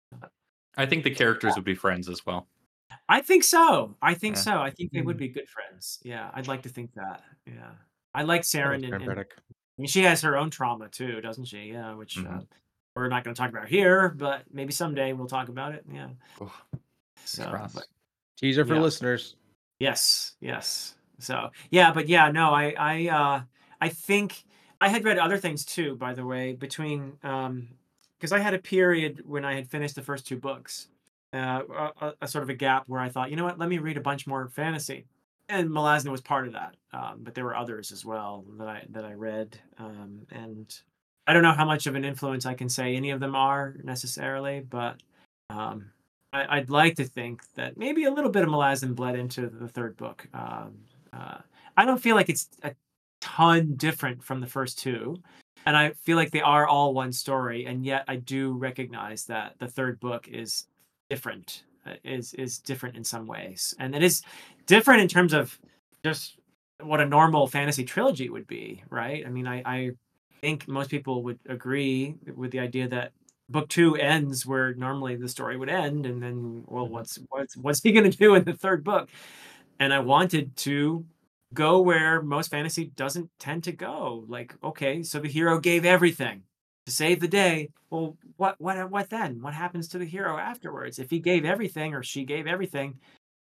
I think the characters would be friends as well. I think so. I think Yeah. so. I think they would Mm. be good friends. Yeah, I'd like to think that. Yeah, I like I like Saren, and, Saren and Paddock. I mean, she has her own trauma too, doesn't she? Yeah, which uh, Mhm. we're not going to talk about here, but maybe someday we'll talk about it. Yeah. Oh, fingers So, but crossed. Teaser for yeah. listeners. Yes, yes. So yeah, but yeah, no, I I uh I think I had read other things too, by the way, between um because I had a period when I had finished the first two books, uh, a, a, a sort of a gap where I thought, you know what, let me read a bunch more fantasy, and Malazna was part of that. Um, but there were others as well that I that I read, um, and I don't know how much of an influence I can say any of them are necessarily, but um, I, I'd like to think that maybe a little bit of Malazan bled into the third book. Um, uh, I don't feel like it's a ton different from the first two, and I feel like they are all one story. And yet, I do recognize that the third book is different, uh, is is different in some ways, and it is different in terms of just what a normal fantasy trilogy would be, right? I mean, I, I think most people would agree with the idea that book two ends where normally the story would end, and then well, Mhm. what's what's what's he going to do in the third book? And I wanted to go where most fantasy doesn't tend to go. Like, okay, so the hero gave everything to save the day. Well, what what what then? What happens to the hero afterwards? If he gave everything or she gave everything,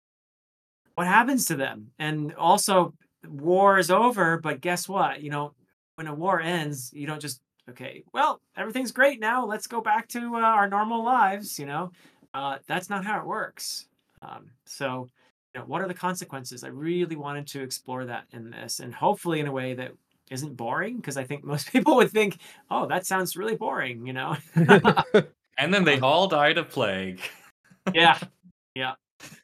what happens to them? And also, war is over, but guess what? You know, when a war ends, you don't just okay. Well, everything's great now. Let's go back to uh, our normal lives. You know, uh, that's not how it works. Um, so, you know, what are the consequences? I really wanted to explore that in this, and hopefully in a way that isn't boring, because I think most people would think, "Oh, that sounds really boring," you know. And then they Um, all died of plague. yeah, yeah,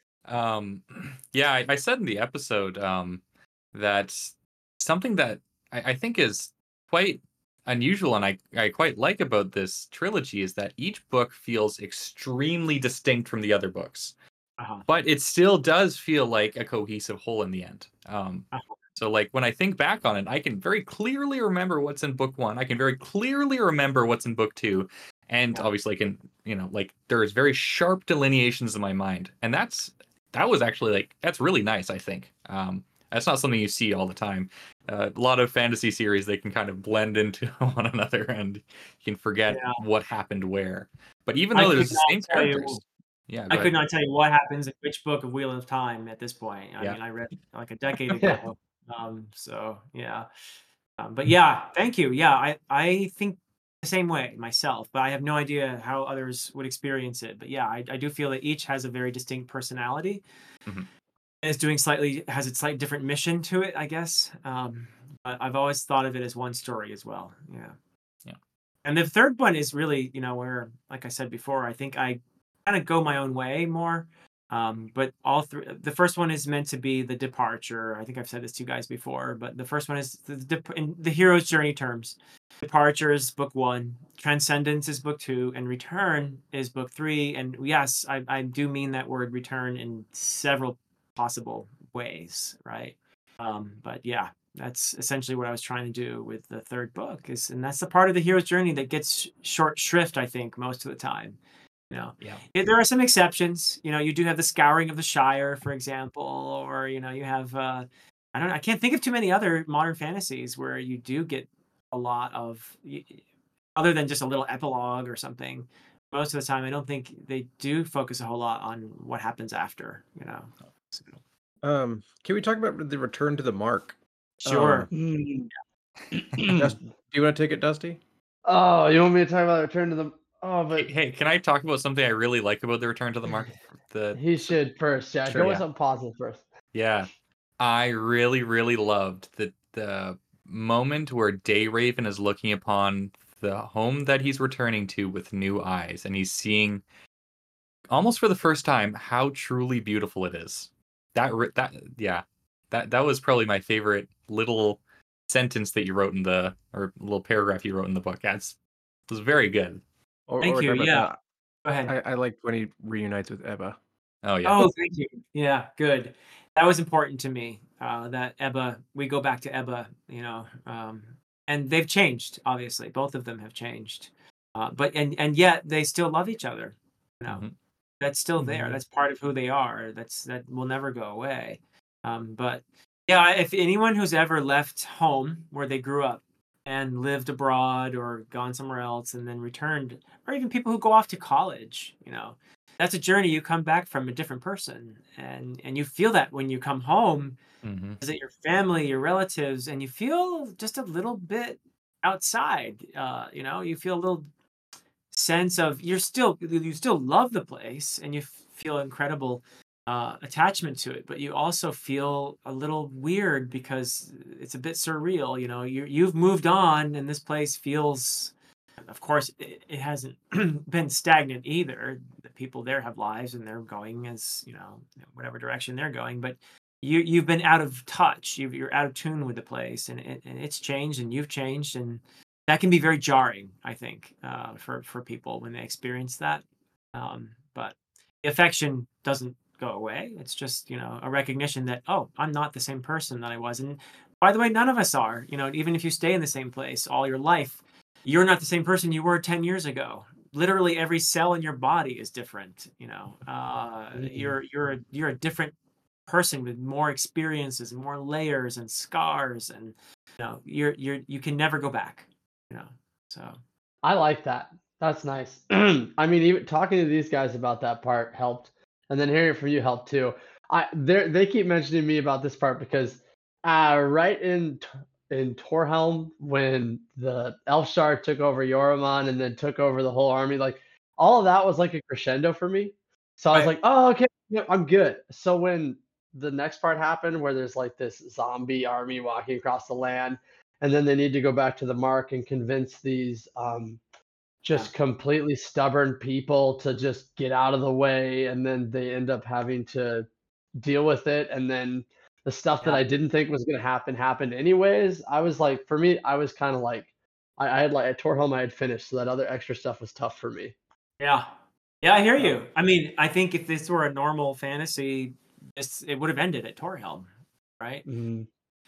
Um, yeah, I, I said in the episode um, that something that I, I think is quite unusual and I, I quite like about this trilogy is that each book feels extremely distinct from the other books, uh-huh, but it still does feel like a cohesive whole in the end. Um, uh-huh. so, like, when I think back on it, I can very clearly remember what's in book one. I can very clearly remember what's in book two. And Yeah. obviously, I can, you know, like, there's very sharp delineations in my mind. And that's that was actually like that's really nice. I think um, that's not something you see all the time. Uh, a lot of fantasy series they can kind of blend into one another, and you can forget Yeah. what happened where. But even I though could there's the not same tell you. characters, yeah, I go could ahead. not tell you what happens in which book of Wheel of Time at this point. I Yeah, mean, I read it like a decade Yeah. ago. Um, so yeah. Um, but yeah, thank you. Yeah, I I think the same way myself, but I have no idea how others would experience it. But yeah, I, I do feel that each has a very distinct personality Mhm. and it's doing slightly has a slightly different mission to it, I guess. Um, but I've always thought of it as one story as well. Yeah. Yeah. And the third one is really, you know, where, like I said before, I think I kind of go my own way more. Um, but all three, the first one is meant to be the departure. I think I've said this to you guys before, but the first one is the, the in the hero's journey terms. Departure is book one, Transcendence is book two, and Return is book three. And yes, I, I do mean that word return in several possible ways, right? Um, but yeah, that's essentially what I was trying to do with the third book is, and that's the part of the hero's journey that gets short shrift, I think, most of the time. You know, Yeah. Yeah, there are some exceptions. You know, you do have the scouring of the Shire, for example, or you know, you have uh, I don't know, I can't think of too many other modern fantasies where you do get a lot of y- y- other than just a little epilogue or something. Most of the time, I don't think they do focus a whole lot on what happens after. You know, Um, can we talk about the return to the mark? sure. Um, Mm. Dust, do you want to take it, Dusty? Oh, you want me to talk about Return to the? Oh, but Hey, hey, can I talk about something I really like about the Return to the Mark? The he should first. Yeah, Sure. go with Yeah. something positive first. Yeah, I really, really loved the the moment where Dayraven is looking upon the home that he's returning to with new eyes, and he's seeing almost for the first time how truly beautiful it is. That ri- that yeah, that that was probably my favorite little sentence that you wrote in the or little paragraph you wrote in the book. That's it was very good. Or, Thank or you. talk about Yeah. that. Go ahead. I, I like when he reunites with Ebba. Oh yeah, Oh, thank you. Yeah, good. That was important to me. Uh, that Ebba, we go back to Ebba, you know, um, and they've changed. Obviously, both of them have changed, uh, but and and yet they still love each other. You know, Mhm. that's still there. Mhm. That's part of who they are. That's that will never go away. Um, but yeah, if anyone who's ever left home where they grew up and lived abroad or gone somewhere else and then returned, or even people who go off to college, you know, that's a journey. You come back from a different person, and and you feel that when you come home, Mhm. visit your family, your relatives, and you feel just a little bit outside. Uh, you know, you feel a little sense of you're still you still love the place and you f- feel incredible uh, attachment to it, but you also feel a little weird because it's a bit surreal. You know, you you've moved on, and this place feels. Of course, it, it hasn't been stagnant either. The people there have lives, and they're going as you know whatever direction they're going. But you you've been out of touch. You, you're out of tune with the place, and, it, and it's changed, and you've changed, and that can be very jarring, I think, uh, for for people when they experience that. Um, but the affection doesn't go away. It's just you know a recognition that oh, I'm not the same person that I was. And by the way, none of us are. You know, even if you stay in the same place all your life, you're not the same person you were ten years ago. Literally every cell in your body is different. You know, uh, Mhm. you're you're a, you're a different person with more experiences and more layers and scars, and you know you're you're you can never go back. You know, so I like that. That's nice. I mean, even talking to these guys about that part helped, and then hearing it from you helped too. I they they keep mentioning me about this part because uh, right in T- in Torhelm when the Elfshar took over Yoraman and then took over the whole army, like all of that was like a crescendo for me. So I was right. like, oh okay, yeah, I'm good. So when the next part happened where there's like this zombie army walking across the land and then they need to go back to the mark and convince these um, Yeah, just completely stubborn people to just get out of the way, and then they end up having to deal with it, and then the stuff that yeah, I didn't think was going to happen happened anyways. I was like, for me, I was kind of like, I, I had like I tore home I had finished, so that other extra stuff was tough for me. yeah, yeah. I hear So, you. I mean, I think if this were a normal fantasy, this it would have ended at Torhelm, right? mm,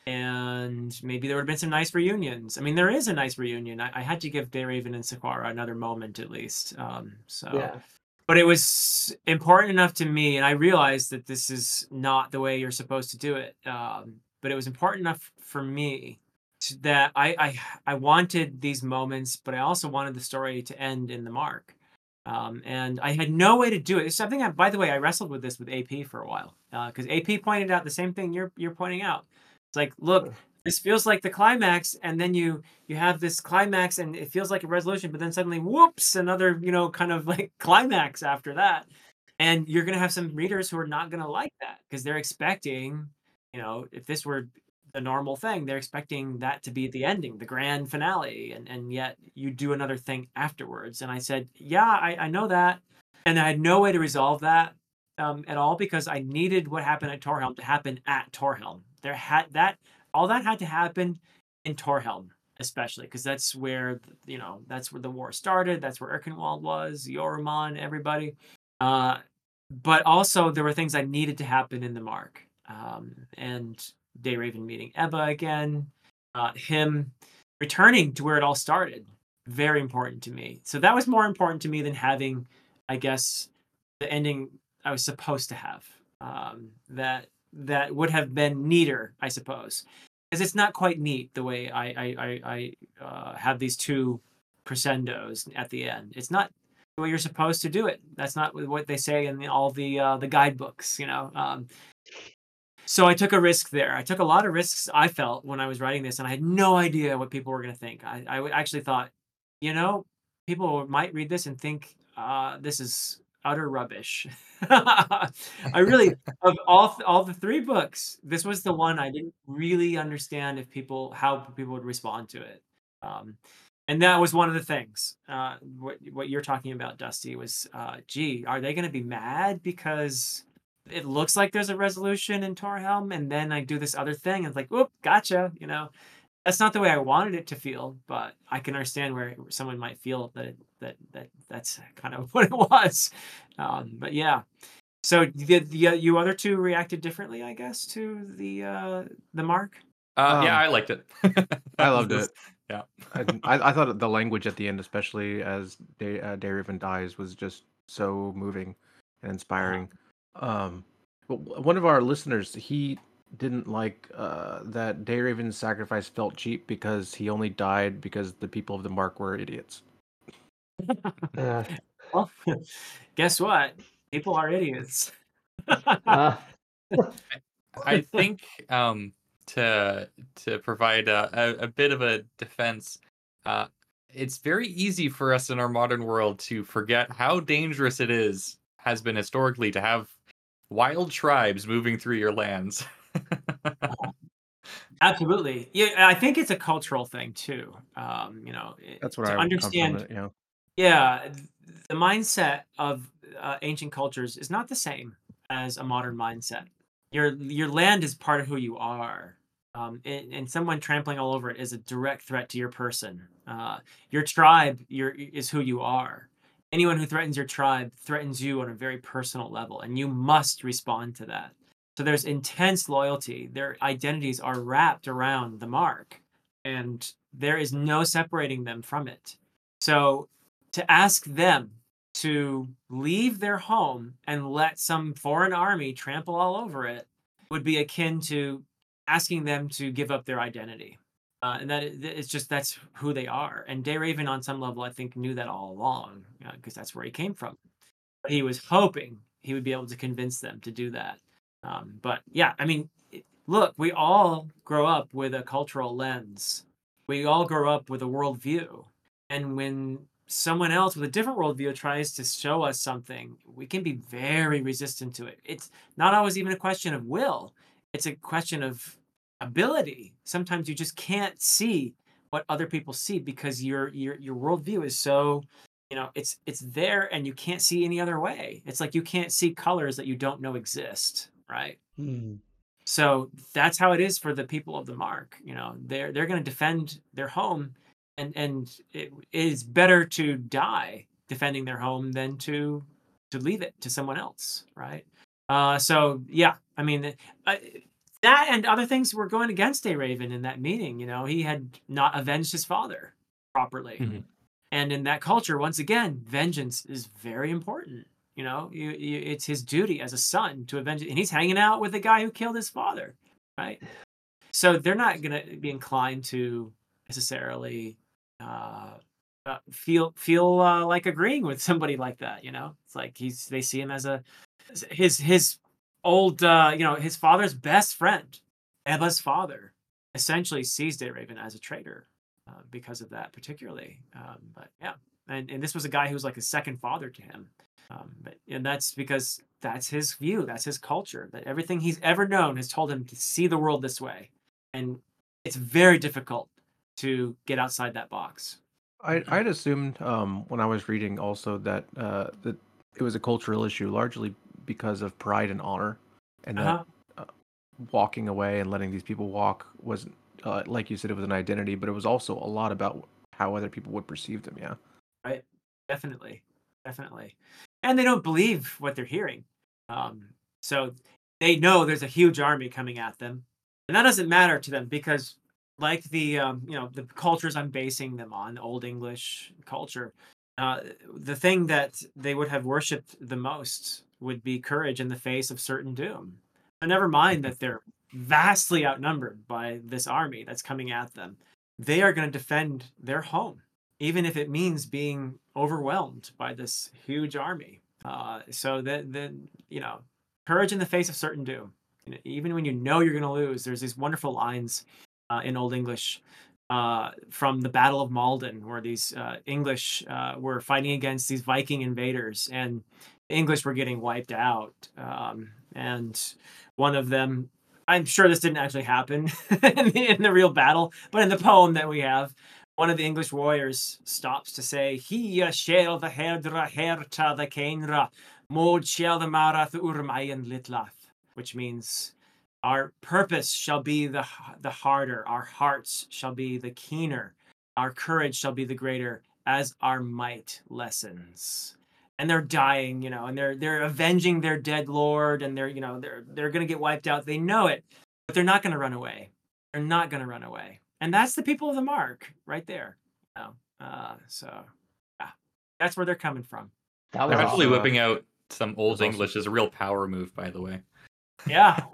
And maybe there would have been some nice reunions. I mean, there is a nice reunion. I, I had to give Dayraven and Sequara another moment at least. Um, so, yeah, but it was important enough to me, and I realized that this is not the way you're supposed to do it. Um, but it was important enough for me to, that I, I I wanted these moments, but I also wanted the story to end in the mark. Um, and I had no way to do it. It's something I, by the way, I wrestled with this with A P for a while because A P pointed out the same thing you're you're pointing out. It's like, look, this feels like the climax, and then you you have this climax, and it feels like a resolution, but then suddenly, whoops, another you know kind of like climax after that, and you're gonna have some readers who are not gonna like that because they're expecting, you know, if this were the normal thing, they're expecting that to be the ending, the grand finale, and and yet you do another thing afterwards. And I said, yeah, I, I know that, and I had no way to resolve that um, at all because I needed what happened at Torhelm to happen at Torhelm. There had that all that had to happen in Torhelm, especially because that's where you know that's where the war started. That's where Erkenwald was, Yoruman, everybody. Uh, but also there were things I needed to happen in the Mark, um, and Dayraven meeting Ebba again, uh, him returning to where it all started. Very important to me. So that was more important to me than having, I guess, the ending I was supposed to have. Um, that that would have been neater, I suppose, because it's not quite neat the way I I I, I uh, have these two crescendos at the end. It's not the way you're supposed to do it. That's not what they say in the, all the uh, the guidebooks, you know. Um, so I took a risk there. I took a lot of risks. I felt when I was writing this, and I had no idea what people were going to think. I, I actually thought, you know, people might read this and think uh, this is utter rubbish. I really, of all all the three books, this was the one I didn't really understand if people how people would respond to it. Um, and that was one of the things. Uh, what what you're talking about, Dusty, was, uh, gee, are they going to be mad because it looks like there's a resolution in Torhelm, and then I do this other thing, and it's like, whoop, gotcha. You know, that's not the way I wanted it to feel, but I can understand where someone might feel that it, that that that's kind of what it was. Um, but yeah, so the, the uh, you other two reacted differently, I guess, to the uh, the Mark. Uh, yeah, Um, I liked it. I loved This- it. Yeah. I, I I thought the language at the end, especially as Day uh, Dayraven dies, was just so moving and inspiring. Um, but w- one of our listeners, he didn't like uh, that Dayraven's sacrifice felt cheap because he only died because the people of the Mark were idiots. Uh, Well, guess what? People are idiots. uh, I think um, to to provide a, a, a bit of a defense, uh, it's very easy for us in our modern world to forget how dangerous it is has been historically to have wild tribes moving through your lands. Absolutely. Yeah, I think it's a cultural thing too. Um, you know, it- That's what to I would come from understand, it. You know, yeah, th- the mindset of uh, ancient cultures is not the same as a modern mindset. Your your land is part of who you are, um, and, and someone trampling all over it is a direct threat to your person. Uh, your tribe, your is who you are. Anyone who threatens your tribe threatens you on a very personal level, and you must respond to that. So there's intense loyalty. Their identities are wrapped around the Mark, and there is no separating them from it. So to ask them to leave their home and let some foreign army trample all over it would be akin to asking them to give up their identity. Uh, and that it- it's just that's who they are. And Dayraven, on some level, I think knew that all along because that's where he came from. But he was hoping he would be able to convince them to do that. Um, but yeah, I mean, it- look, we all grow up with a cultural lens. We all grow up with a worldview. And when someone else with a different worldview tries to show us something, we can be very resistant to it. It's not always even a question of will, it's a question of ability. Sometimes you just can't see what other people see because your your your worldview is so, you know, it's it's there and you can't see any other way. It's like you can't see colors that you don't know exist, right? hmm. So that's how it is for the people of the Mark. You know, they're they're going to defend their home, and and it is better to die defending their home than to to leave it to someone else, right? Uh, so yeah, I mean, uh, that and other things were going against Dayraven in that meeting. You know, he had not avenged his father properly, Mhm. and in that culture, once again, vengeance is very important. You know, you, you, it's his duty as a son to avenge it. And he's hanging out with the guy who killed his father, right? So they're not going to be inclined to necessarily uh, uh, feel feel uh, like agreeing with somebody like that. You know, it's like he's they see him as a his his old uh, you know his father's best friend, Ebba's father. essentially sees Dayraven as a traitor uh, because of that, particularly. Um, but yeah, and and this was a guy who was like a second father to him. Um, but and that's because that's his view, that's his culture. That everything he's ever known has told him to see the world this way, and it's very difficult to get outside that box. I I'd assumed um, when I was reading also that uh, that it was a cultural issue largely because of pride and honor, and that Uh-huh. uh, walking away and letting these people walk was uh, like you said, it was an identity, but it was also a lot about how other people would perceive them. Yeah. Right. Definitely. Definitely. And they don't believe what they're hearing. Um, so they know there's a huge army coming at them. And that doesn't matter to them because like the um, you know, the cultures I'm basing them on, Old English culture, uh, the thing that they would have worshipped the most would be courage in the face of certain doom. And never mind that they're vastly outnumbered by this army that's coming at them. They are going to defend their home even if it means being overwhelmed by this huge army. Uh, so that then you know, courage in the face of certain doom. You know, even when you know you're going to lose, there's these wonderful lines uh, in Old English uh, from the Battle of Malden, where these uh, English uh, were fighting against these Viking invaders, and the English were getting wiped out. Um, and one of them, I'm sure this didn't actually happen in, the, in the real battle, but in the poem that we have, one of the English warriors stops to say, Hia shall the herdra herta the kenra, mod shall the marath urmayan litlath, which means our purpose shall be the, the harder, our hearts shall be the keener, our courage shall be the greater as our might lessens. And they're dying, you know, and they're they're avenging their dead lord, and they're, you know, they're they're gonna get wiped out. They know it, but they're not gonna run away. They're not gonna run away. And that's the people of the mark right there. You know? uh, so yeah, that's where they're coming from. That was Actually, awesome. whipping out some Old awesome. English is a real power move, by the way. Yeah.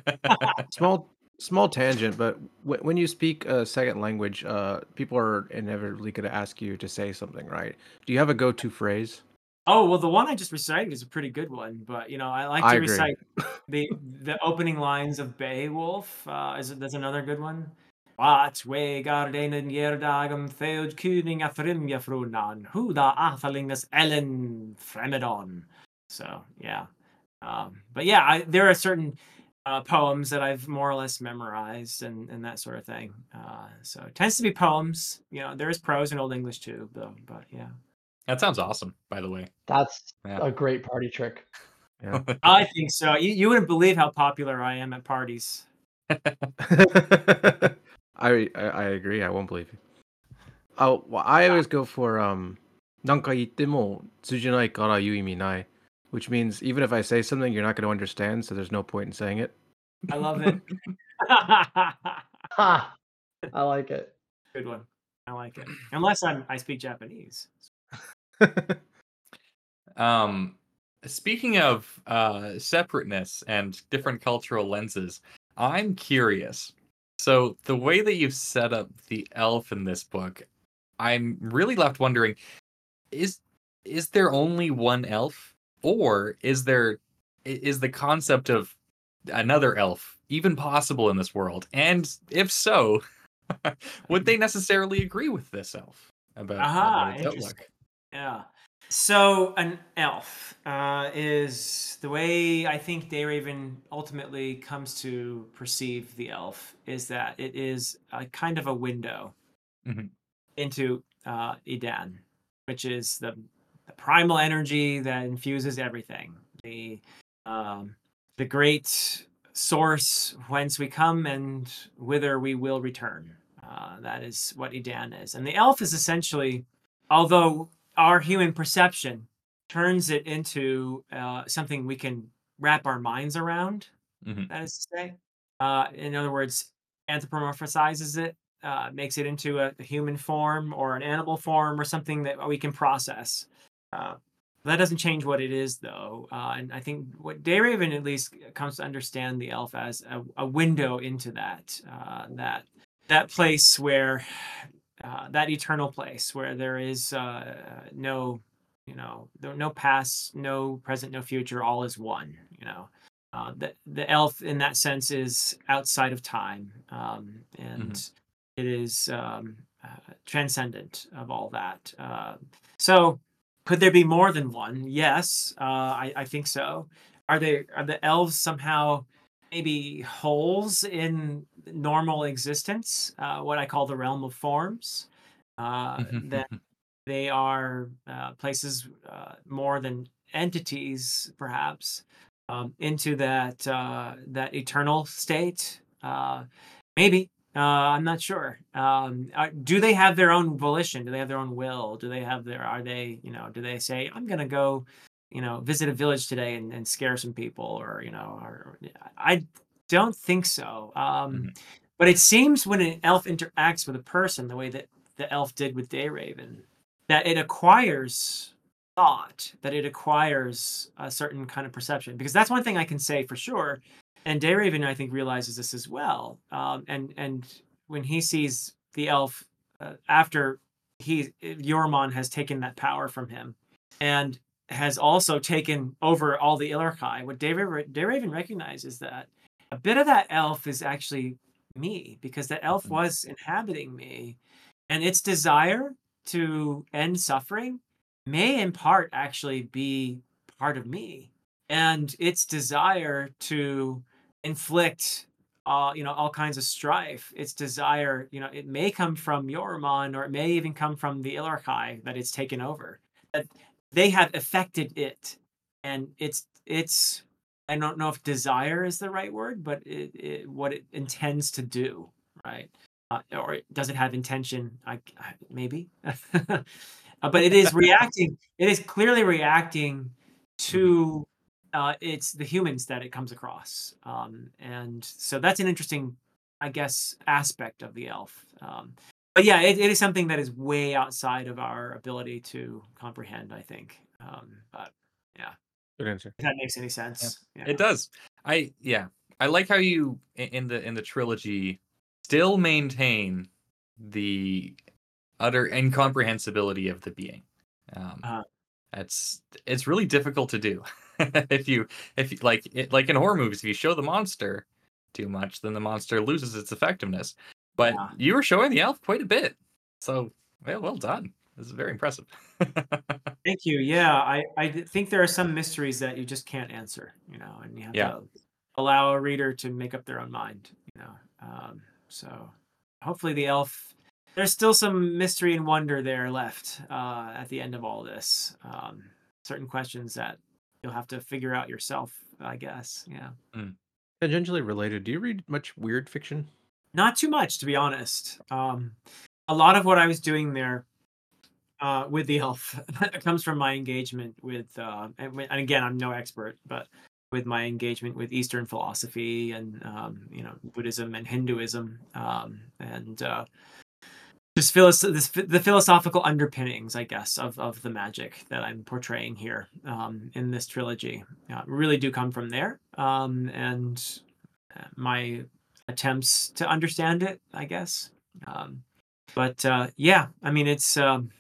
Small small tangent, but w- when you speak a second language, uh, people are inevitably going to ask you to say something, right? Do you have a go-to phrase? Oh, well, the one I just recited is a pretty good one, but you know, I like I to agree. recite the the opening lines of Beowulf. Uh, is it, there's another good one. Wat we gardenen jerdagum theod kuning athrimja frunan, huda athalingus ellen fremedon. So yeah, um, but yeah, I, there are certain uh, poems that I've more or less memorized and and that sort of thing. Uh, so it tends to be poems. You know, there is prose in Old English too, though. But yeah. That sounds awesome, by the way. That's Yeah. a great party trick. Yeah. I think so. You, you wouldn't believe how popular I am at parties. I, I I agree. I won't believe you. Oh, well, I always go for um, なんか言っても通じないから言う意味ない, which means even if I say something, you're not going to understand, so there's no point in saying it. I love it. Ha! I like it. Good one. I like it. Unless I'm I speak Japanese. Um, speaking of uh, separateness and different cultural lenses, I'm curious. So the way that you've set up the elf in this book, I'm really left wondering: is is there only one elf, or is there i- is the concept of another elf even possible in this world? And if so, would they necessarily agree with this elf about, Aha, about its interesting. outlook? Yeah. So an elf uh, is the way I think Dayraven ultimately comes to perceive the elf is that it is a kind of a window Mhm. into uh, Edan, which is the, the primal energy that infuses everything. The um, the great source whence we come and whither we will return. Uh, that is what Edan is, and the elf is essentially, although our human perception turns it into uh, something we can wrap our minds around. Mhm. That is to say, uh, in other words, anthropomorphizes it, uh, makes it into a, a human form or an animal form or something that we can process. Uh, that doesn't change what it is, though. Uh, and I think what Dayraven at least comes to understand the elf as a, a window into that uh, that that place where uh, that eternal place where there is uh, no, you know, no, no past, no present, no future. All is one. You know, Uh, the the elf in that sense is outside of time, um, and Mhm. it is um, uh, transcendent of all that. Uh, so, could there be more than one? Yes, uh, I, I think so. Are they are the elves somehow maybe holes in normal existence? Uh, what I call the realm of forms. Uh, that they are uh, places uh, more than entities, perhaps, um, into that uh, that eternal state. Uh, maybe uh, I'm not sure. Um, are, do they have their own volition? Do they have their own will? Do they have their? Are they? You know? Do they say, "I'm gonna go, you know, visit a village today and, and scare some people," or you know, or, I don't think so. Um, Mhm. but it seems when an elf interacts with a person the way that the elf did with Dayraven, that it acquires thought, that it acquires a certain kind of perception. Because that's one thing I can say for sure. And Dayraven, I think, realizes this as well. Um, and and when he sees the elf uh, after he Yormon has taken that power from him, and has also taken over all the Illarkai, what Dayraven, Dayraven recognizes that a bit of that elf is actually me, because the elf Mhm. was inhabiting me, and its desire to end suffering may in part actually be part of me, and its desire to inflict uh, you know all kinds of strife, its desire, you know it may come from Yoromon, or it may even come from the Illarkai that it's taken over, that they have affected it, and it's it's I don't know if desire is the right word, but it, it, what it intends to do, right? Uh, or does it have intention? I, I maybe, uh, but it is reacting. It is clearly reacting Mhm. to uh, it's the humans that it comes across, um, and so that's an interesting, I guess, aspect of the elf. Um, but yeah, it, it is something that is way outside of our ability to comprehend, I think. Um, but yeah, Good answer. if that makes any Yeah, sense. Yeah. it does. I yeah, I like how you i- in the in the trilogy still maintain the utter incomprehensibility of the being. Um, Uh, that's it's really difficult to do. if you if you, like it, like in horror movies, if you show the monster too much, then the monster loses its effectiveness. But yeah. you were showing the elf quite a bit, so well, well done. This is very impressive. Thank you. Yeah, I I d- think there are some mysteries that you just can't answer, you know, and you have Yeah. to allow a reader to make up their own mind, you know. Um, so hopefully the elf, there's still some mystery and wonder there left uh, at the end of all this. Um, certain questions that you'll have to figure out yourself, I guess. Yeah. Mm. Tangentially related, do you read much weird fiction? Not too much, to be honest. Um, a lot of what I was doing there uh, with the elf comes from my engagement with, uh, and, wi- and again, I'm no expert, but with my engagement with Eastern philosophy and um, you know Buddhism and Hinduism, um, and uh, just philos- this, the philosophical underpinnings, I guess, of of the magic that I'm portraying here um, in this trilogy, uh, really do come from there, um, and uh, my attempts to understand it, I guess. Um, but uh, yeah, I mean, it's. Um,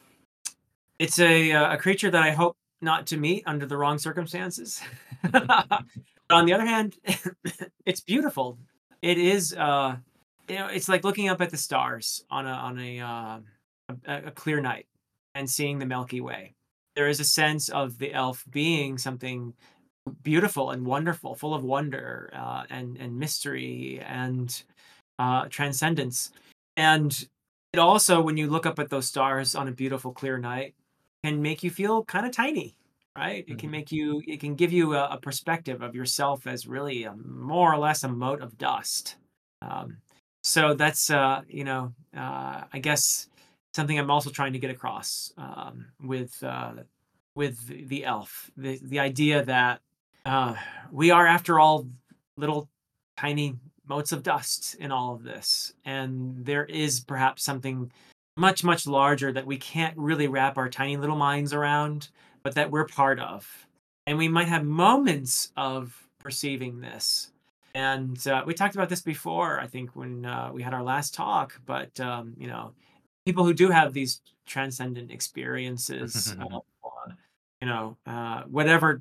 it's a uh, a creature that I hope not to meet under the wrong circumstances. But on the other hand, it's beautiful. It is, uh, you know, it's like looking up at the stars on a on a uh, a, a clear night and seeing the Milky Way. There is a sense of the elf being something beautiful and wonderful, full of wonder uh, and and mystery and uh, transcendence. And it also, when you look up at those stars on a beautiful, clear night, can make you feel kind of tiny, right? It can Mhm. make you, it can give you a, a perspective of yourself as really a, more or less a mote of dust. Um, so that's, uh, you know, uh, I guess something I'm also trying to get across um, with uh, with the the elf, the the idea that uh, we are, after all, little tiny motes of dust in all of this. And there is perhaps something much, much larger that we can't really wrap our tiny little minds around, but that we're part of. And we might have moments of perceiving this. And uh, we talked about this before, I think, when uh, we had our last talk. But, um, you know, people who do have these transcendent experiences, uh, you know, uh, whatever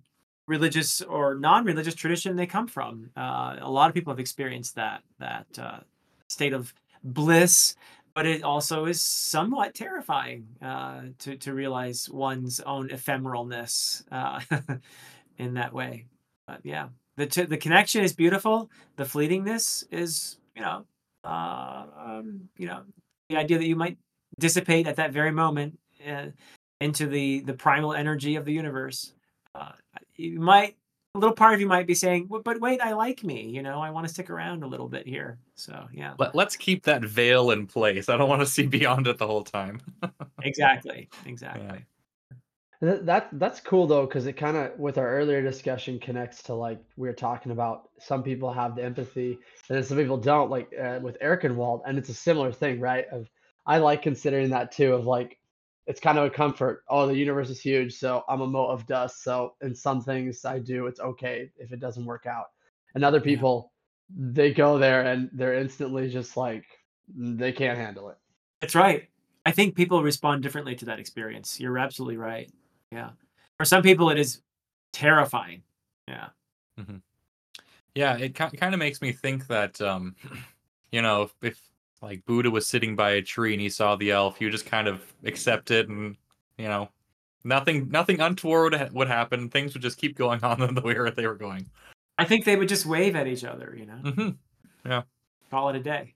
religious or non-religious tradition they come from. Uh, a lot of people have experienced that that uh, state of bliss, but it also is somewhat terrifying uh, to to realize one's own ephemeralness uh, in that way. But yeah, the t- the connection is beautiful. The fleetingness is, you know, uh, um, you know, the idea that you might dissipate at that very moment uh, into the the primal energy of the universe. Uh, you might a little part of you might be saying, "Well, but wait, I like me. You know, I want to stick around a little bit here." So yeah, Let, let's keep that veil in place. I don't want to see beyond it the whole time. exactly, Yeah. exactly. Th- That that's cool though, because it kind of with our earlier discussion connects to like we were talking about. Some people have the empathy, and then some people don't. Like uh, with Erkenwald, and it's a similar thing, right? Of I like considering that too. Of like, it's kind of a comfort. Oh, the universe is huge, so I'm a mote of dust. So in some things I do, it's okay if it doesn't work out. And other Yeah, people, they go there and they're instantly just like they can't handle it. that's right. I think people respond differently to that experience. You're absolutely right. Yeah, for some people, it is terrifying. Yeah. hmm Yeah, it kind of makes me think that, um, you know, if, if like Buddha was sitting by a tree and he saw the elf, he would just kind of accept it, and you know, nothing, nothing untoward would ha- would happen. Things would just keep going on the way they were going. I think they would just wave at each other, you know, hmm Yeah. call it a day.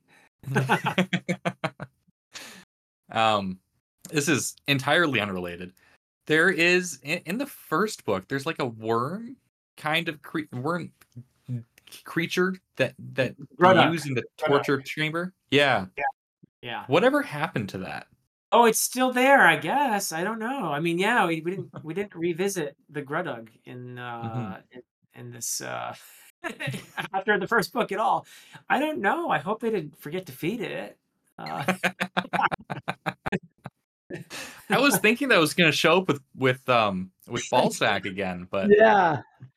um, this is entirely unrelated. There is in, in the first book, there's like a worm kind of cre- worm creature that that you Gruddock. use in the Gruddock. torture chamber. Yeah. Yeah. Whatever happened to that? Oh, it's still there, I guess. I don't know. I mean, yeah, we, we didn't we didn't revisit the Grudug in uh in, in this uh after the first book at all. I don't know. I hope they didn't forget to feed it. Uh, I was thinking that was going to show up with with um with Ballsack again, but Yeah.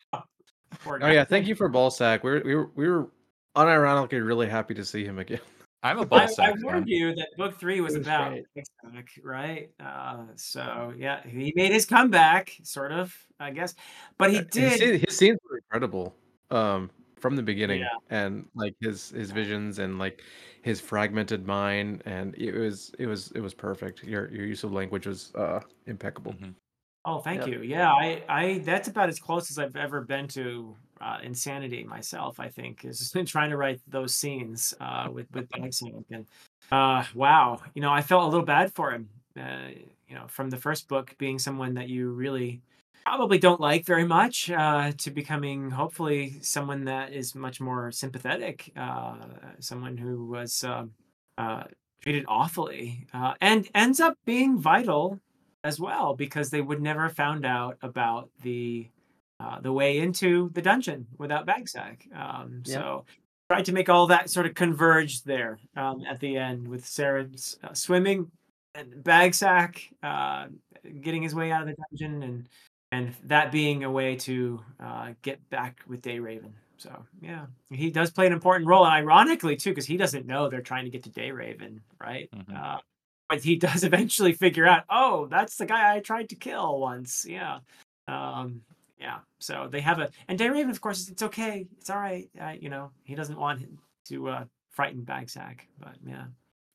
poor Oh guy. yeah, thank you for Ballsack. We were we were we were unironically really happy to see him again. I'm a I, Ballsack I fan. warned you that book three was It was about great. Bigsack, right? Uh, so yeah, he made his comeback, sort of, I guess. But he His, did. scene- his scenes were incredible um, from the Yeah. beginning, and like his his visions and like his fragmented mind, and it was it was it was perfect. Your your use of language was uh, impeccable. Mhm. Oh, thank Yep. you. Yeah, I, I, that's about as close as I've ever been to uh, insanity myself. I think is trying to write those scenes uh, with with Bigsack, and uh, wow, you know, I felt a little bad for him. Uh, you know, from the first book, being someone that you really probably don't like very much, uh, to becoming hopefully someone that is much more sympathetic, uh, someone who was um uh, treated awfully, uh, and ends up being vital as well, because they would never have found out about the uh, the way into the dungeon without Bagsack. Um, Yep. so tried to make all that sort of converge there um, at the end with Sarah uh, swimming and Bagsack uh, getting his way out of the dungeon, and and that being a way to uh, get back with Dayraven. So yeah, he does play an important role, and ironically too, because he doesn't know they're trying to get to Dayraven, right? Mhm. Uh, but he does eventually figure out, oh, that's the guy I tried to kill once. Yeah. Um, yeah. So they have a, and Dayraven, of course, it's okay. It's all right. Uh, you know, he doesn't want him to uh, frighten Bagsack, but yeah.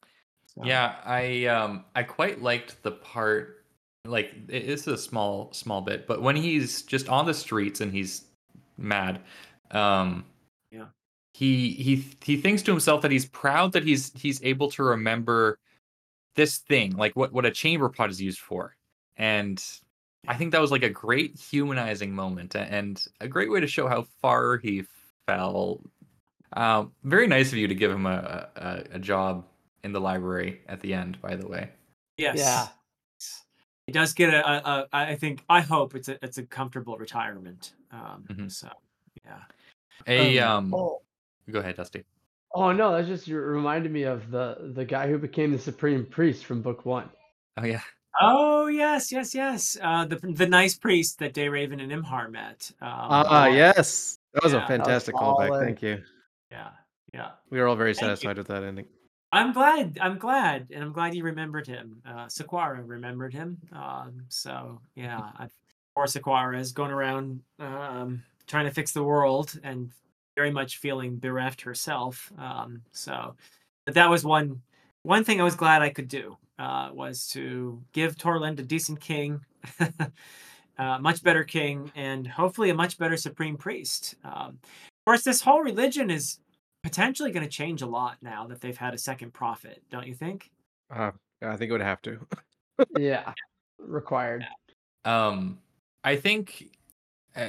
So, Yeah, I um I quite liked the part, like it- it's a small small bit, but when he's just on the streets and he's mad, um Yeah. he he he thinks to himself that he's proud that he's he's able to remember this thing, like what what a chamber pot is used for. And I think that was like a great humanizing moment, a- and a great way to show how far he fell. Um, very nice of you to give him a, a a job in the library at the end, by the way. Yes. Yeah. He does get a, a, a, I think, I hope it's a, it's a comfortable retirement. Um, Mhm. So, yeah. A um, Oh, go ahead, Dusty. oh no, that's just you reminded me of the the guy who became the supreme priest from book one. Oh yeah, Oh, yes, yes, yes. Uh, the the nice priest that Dayraven and Imhar met. Um, Ah, yeah. yes, that was Yeah. a That was fantastic callback. solid. Thank you. yeah, yeah. We were all very Thank you. satisfied with that ending. I'm glad. I'm glad, and I'm glad you remembered him. Uh, Sequara remembered him. Um, so yeah, I or Sequaras going around um, trying to fix the world and very much feeling bereft herself. Um, so, but that was one one thing I was glad I could do uh, was to give Torland a decent king, uh, much better king, and hopefully a much better supreme priest. Um, of course, this whole religion is potentially going to change a lot now that they've had a second prophet, don't you think? Uh, I think it would have to. Yeah, required. Um, I think uh,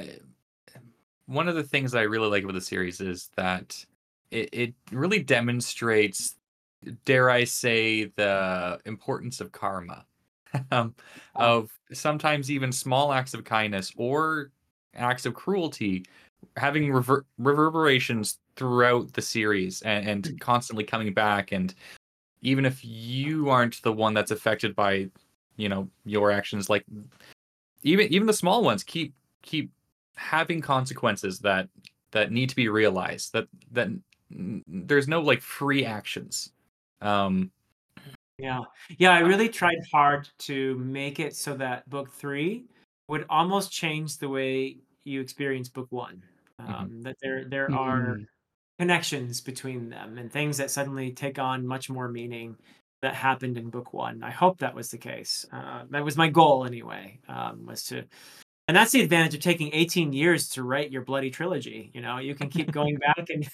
one of the things I really like about the series is that it, it really demonstrates, dare I say, the importance of karma, um, of sometimes even small acts of kindness or acts of cruelty having rever- reverberations throughout the series and, and constantly coming back. And even if you aren't the one that's affected by, you know, your actions, like even even the small ones keep keep having consequences that that need to be realized. That that n- there's no like free actions. Um, Yeah. Yeah, I really tried hard to make it so that book three would almost change the way you experience book one. Mhm. Um, that there there are Mm. connections between them and things that suddenly take on much more meaning that happened in book one. I hope that was the case. Uh, that was my goal anyway, um, was to and that's the advantage of taking eighteen years to write your bloody trilogy. You know, you can keep going back and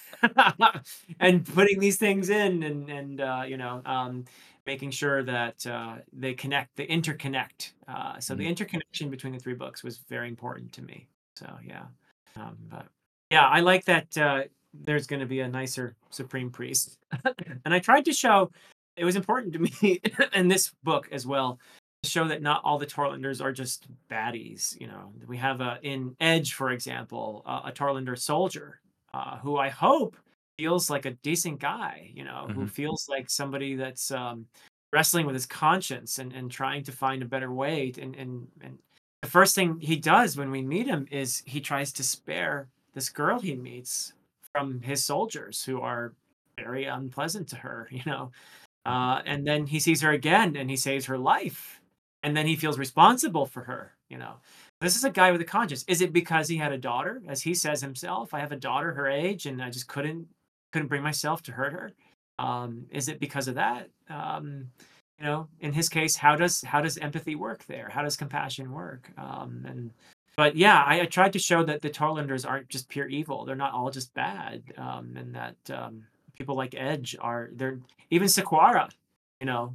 and putting these things in and and uh, you know um, making sure that uh, they connect, they interconnect. Uh, so the Mhm. interconnection between the three books was very important to me. So yeah, um, but yeah, I like that. Uh, there's going to be a nicer supreme priest, and I tried to show it was important to me in this book as well show that not all the Torlanders are just baddies. You know, we have a in Edge, for example, uh, a Torlander soldier uh, who I hope feels like a decent guy. You know, who Mhm. feels like somebody that's um, wrestling with his conscience and, and trying to find a better way. To, and and and the first thing he does when we meet him is he tries to spare this girl he meets from his soldiers who are very unpleasant to her. You know, uh, and then he sees her again and he saves her life. And then he feels responsible for her, you know. This is a guy with a conscience. Is it because he had a daughter? As he says himself, I have a daughter her age and I just couldn't couldn't bring myself to hurt her. Um, is it because of that? Um, you know, in his case, how does how does empathy work there? How does compassion work? Um, and but yeah, I, I tried to show that the Torlanders aren't just pure evil. They're not all just bad, um, and that um, people like Edge are. They're even Sequara. You know,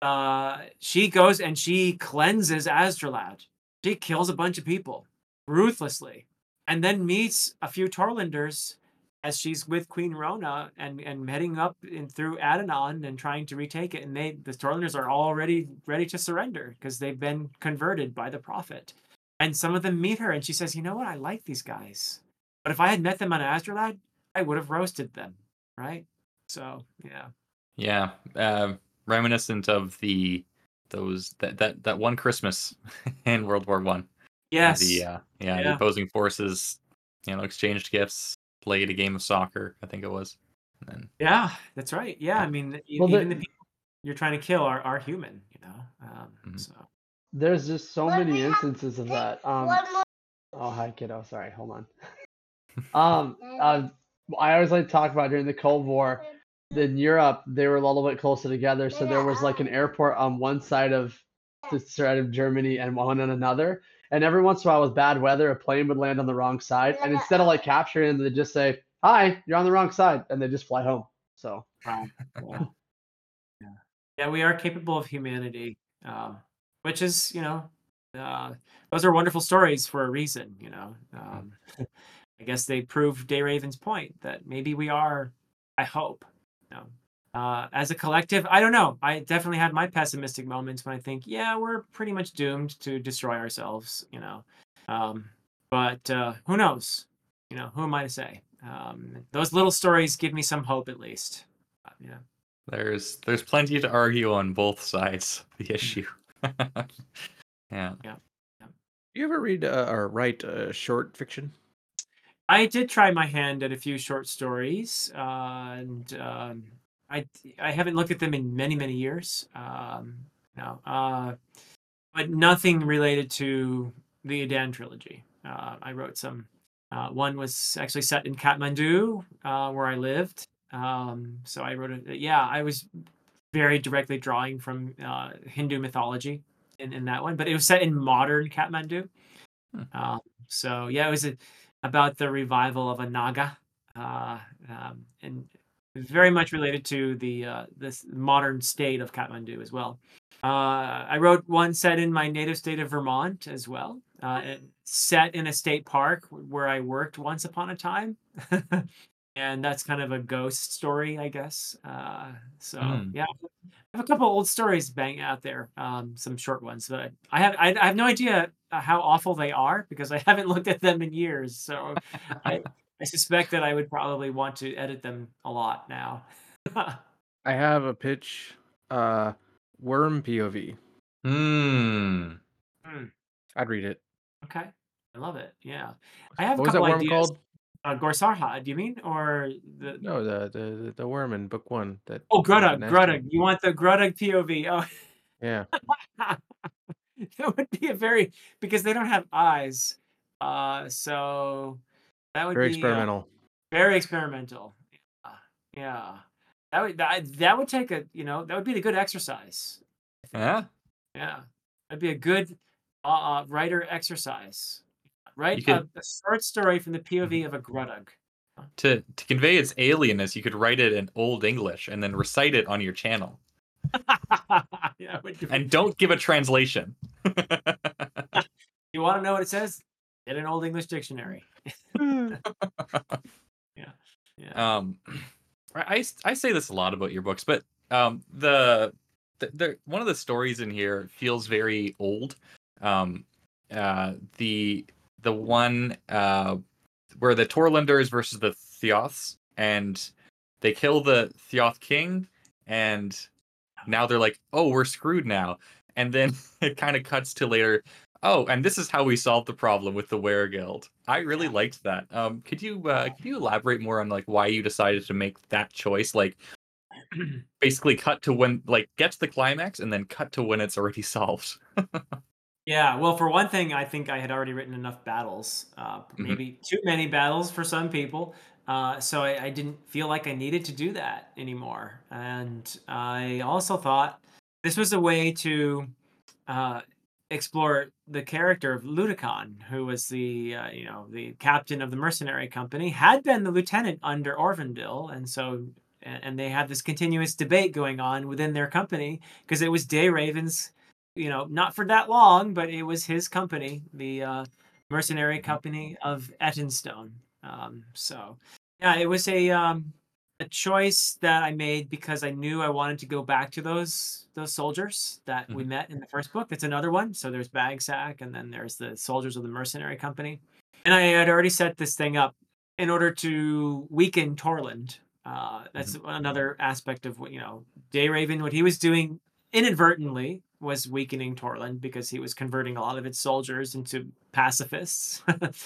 uh, she goes and she cleanses Astrolad. She kills a bunch of people ruthlessly, and then meets a few Torlanders as she's with Queen Rona and and heading up in through Adanon and trying to retake it. And they the Torlanders are already ready to surrender because they've been converted by the prophet. And some of them meet her, and she says, "You know what? I like these guys, but if I had met them on Astrolad, I would have roasted them." Right? So yeah. Yeah, uh, reminiscent of the those that that that one Christmas in World War One. Uh, the Yes. uh, yeah, the Yeah. opposing forces, you know, exchanged gifts, played a game of soccer. I think it was. And then Yeah, that's right. Yeah, yeah. I mean, e- Well, even the the, people you're trying to kill are, are human, you know. Um, Mhm. so there's just so many instances of that. Um, oh, hi, kiddo. Sorry, hold on. Um, uh, I always like to talk about during the Cold War. In Europe, they were a little bit closer together, so there was like an airport on one side of the side of Germany and one on another. And every once in a while, with bad weather, a plane would land on the wrong side, and instead of like capturing them, they just say, "Hi, you're on the wrong side," and they just fly home. So wow. Yeah. Yeah. Yeah, we are capable of humanity, um, which is, you know, uh, those are wonderful stories for a reason, you know. Um, I guess they prove Day Raven's point that maybe we are, I hope, you know, uh, as a collective. I don't know. I definitely had my pessimistic moments when I think, yeah, we're pretty much doomed to destroy ourselves, you know. Um, but uh, who knows? You know, who am I to say? Um, those little stories give me some hope, at least. Uh, yeah. There's there's plenty to argue on both sides of the issue. Yeah. Yeah. Yeah. You ever read uh, or write uh, short fiction? I did try my hand at a few short stories, uh, and um, I I haven't looked at them in many many years. Um, no, uh, but nothing related to the Adan trilogy. Uh, I wrote some. Uh, one was actually set in Kathmandu, uh, where I lived. Um, so I wrote it. Yeah, I was very directly drawing from uh, Hindu mythology in, in that one, but it was set in modern Kathmandu. Hmm. Uh, so yeah, it was a, about the revival of a Naga, uh, um, and very much related to the uh, this modern state of Kathmandu as well. Uh, I wrote one set in my native state of Vermont as well, uh, and set in a state park where I worked once upon a time. And that's kind of a ghost story, I guess. Uh, so Hmm. yeah, I have a couple old stories bang out there, um, some short ones, but I have I, I have no idea how awful they are because I haven't looked at them in years. So I I suspect that I would probably want to edit them a lot now. I have a pitch. Uh, Worm P O V. Hmm. Hmm, I'd read it. okay, I love it. Yeah, I have a What was that couple worm ideas. called? Uh, Gorsarha, do you mean, or the? No, the the the worm in book one. That Oh, the, the Grudug, nasty Grudug. one. You want the Grudug P O V? Oh. Yeah. That would be a very because they don't have eyes. Uh, so that would Very be uh, experimental. very experimental. Yeah, yeah. That would that, that would take a you know that would be a good exercise. Yeah. Yeah, that'd be a good uh, uh, writer exercise. Write You could a, a short story from the P O V Mhm. of a Grudug. to to convey its alienness, you could write it in Old English and then recite it on your channel. Yeah, would do. And don't give a translation. You want to know what it says? Get an Old English dictionary. Yeah, yeah. um I, I say this a lot about your books, but um the, the the one of the stories in here feels very old. Um uh the the one uh where the Torlinders versus the Theoths, and they kill the Theoth king, and now they're like, oh, we're screwed now. And then it kind of cuts to later. Oh, and this is how we solved the problem with the Weregild. I really Yeah. liked that. Um, could you uh, could you elaborate more on like why you decided to make that choice? Like, basically, cut to when like get to the climax, and then cut to when it's already solved. Yeah, well, for one thing, I think I had already written enough battles, uh, Mhm. maybe too many battles for some people. Uh, so I, I didn't feel like I needed to do that anymore. And I also thought this was a way to uh, explore the character of Ludicon, who was the uh, you know the captain of the mercenary company, had been the lieutenant under Orvandil, and so and and they had this continuous debate going on within their company because it was Dayraven's, you know, not for that long, but it was his company, the uh, mercenary company of Ettenstone. Um, so yeah, it was a um, a choice that I made because I knew I wanted to go back to those those soldiers that we Mhm. met in the first book. That's another one. So there's Bagsack, and then there's the soldiers of the mercenary company. And I had already set this thing up in order to weaken Torland. Uh, that's another aspect of what you know, Dayraven. What he was doing inadvertently was weakening Torland because he was converting a lot of its soldiers into pacifists.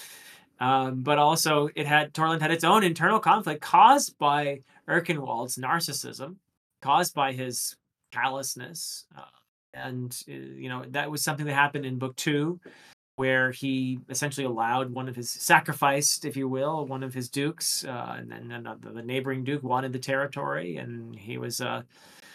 Um, but also, it had Torland had its own internal conflict caused by Erkenwald's narcissism, caused by his callousness, uh, and uh, you know that was something that happened in book two, where he essentially allowed one of his sacrificed, if you will, one of his dukes, uh, and then another, the neighboring duke wanted the territory, and he was uh,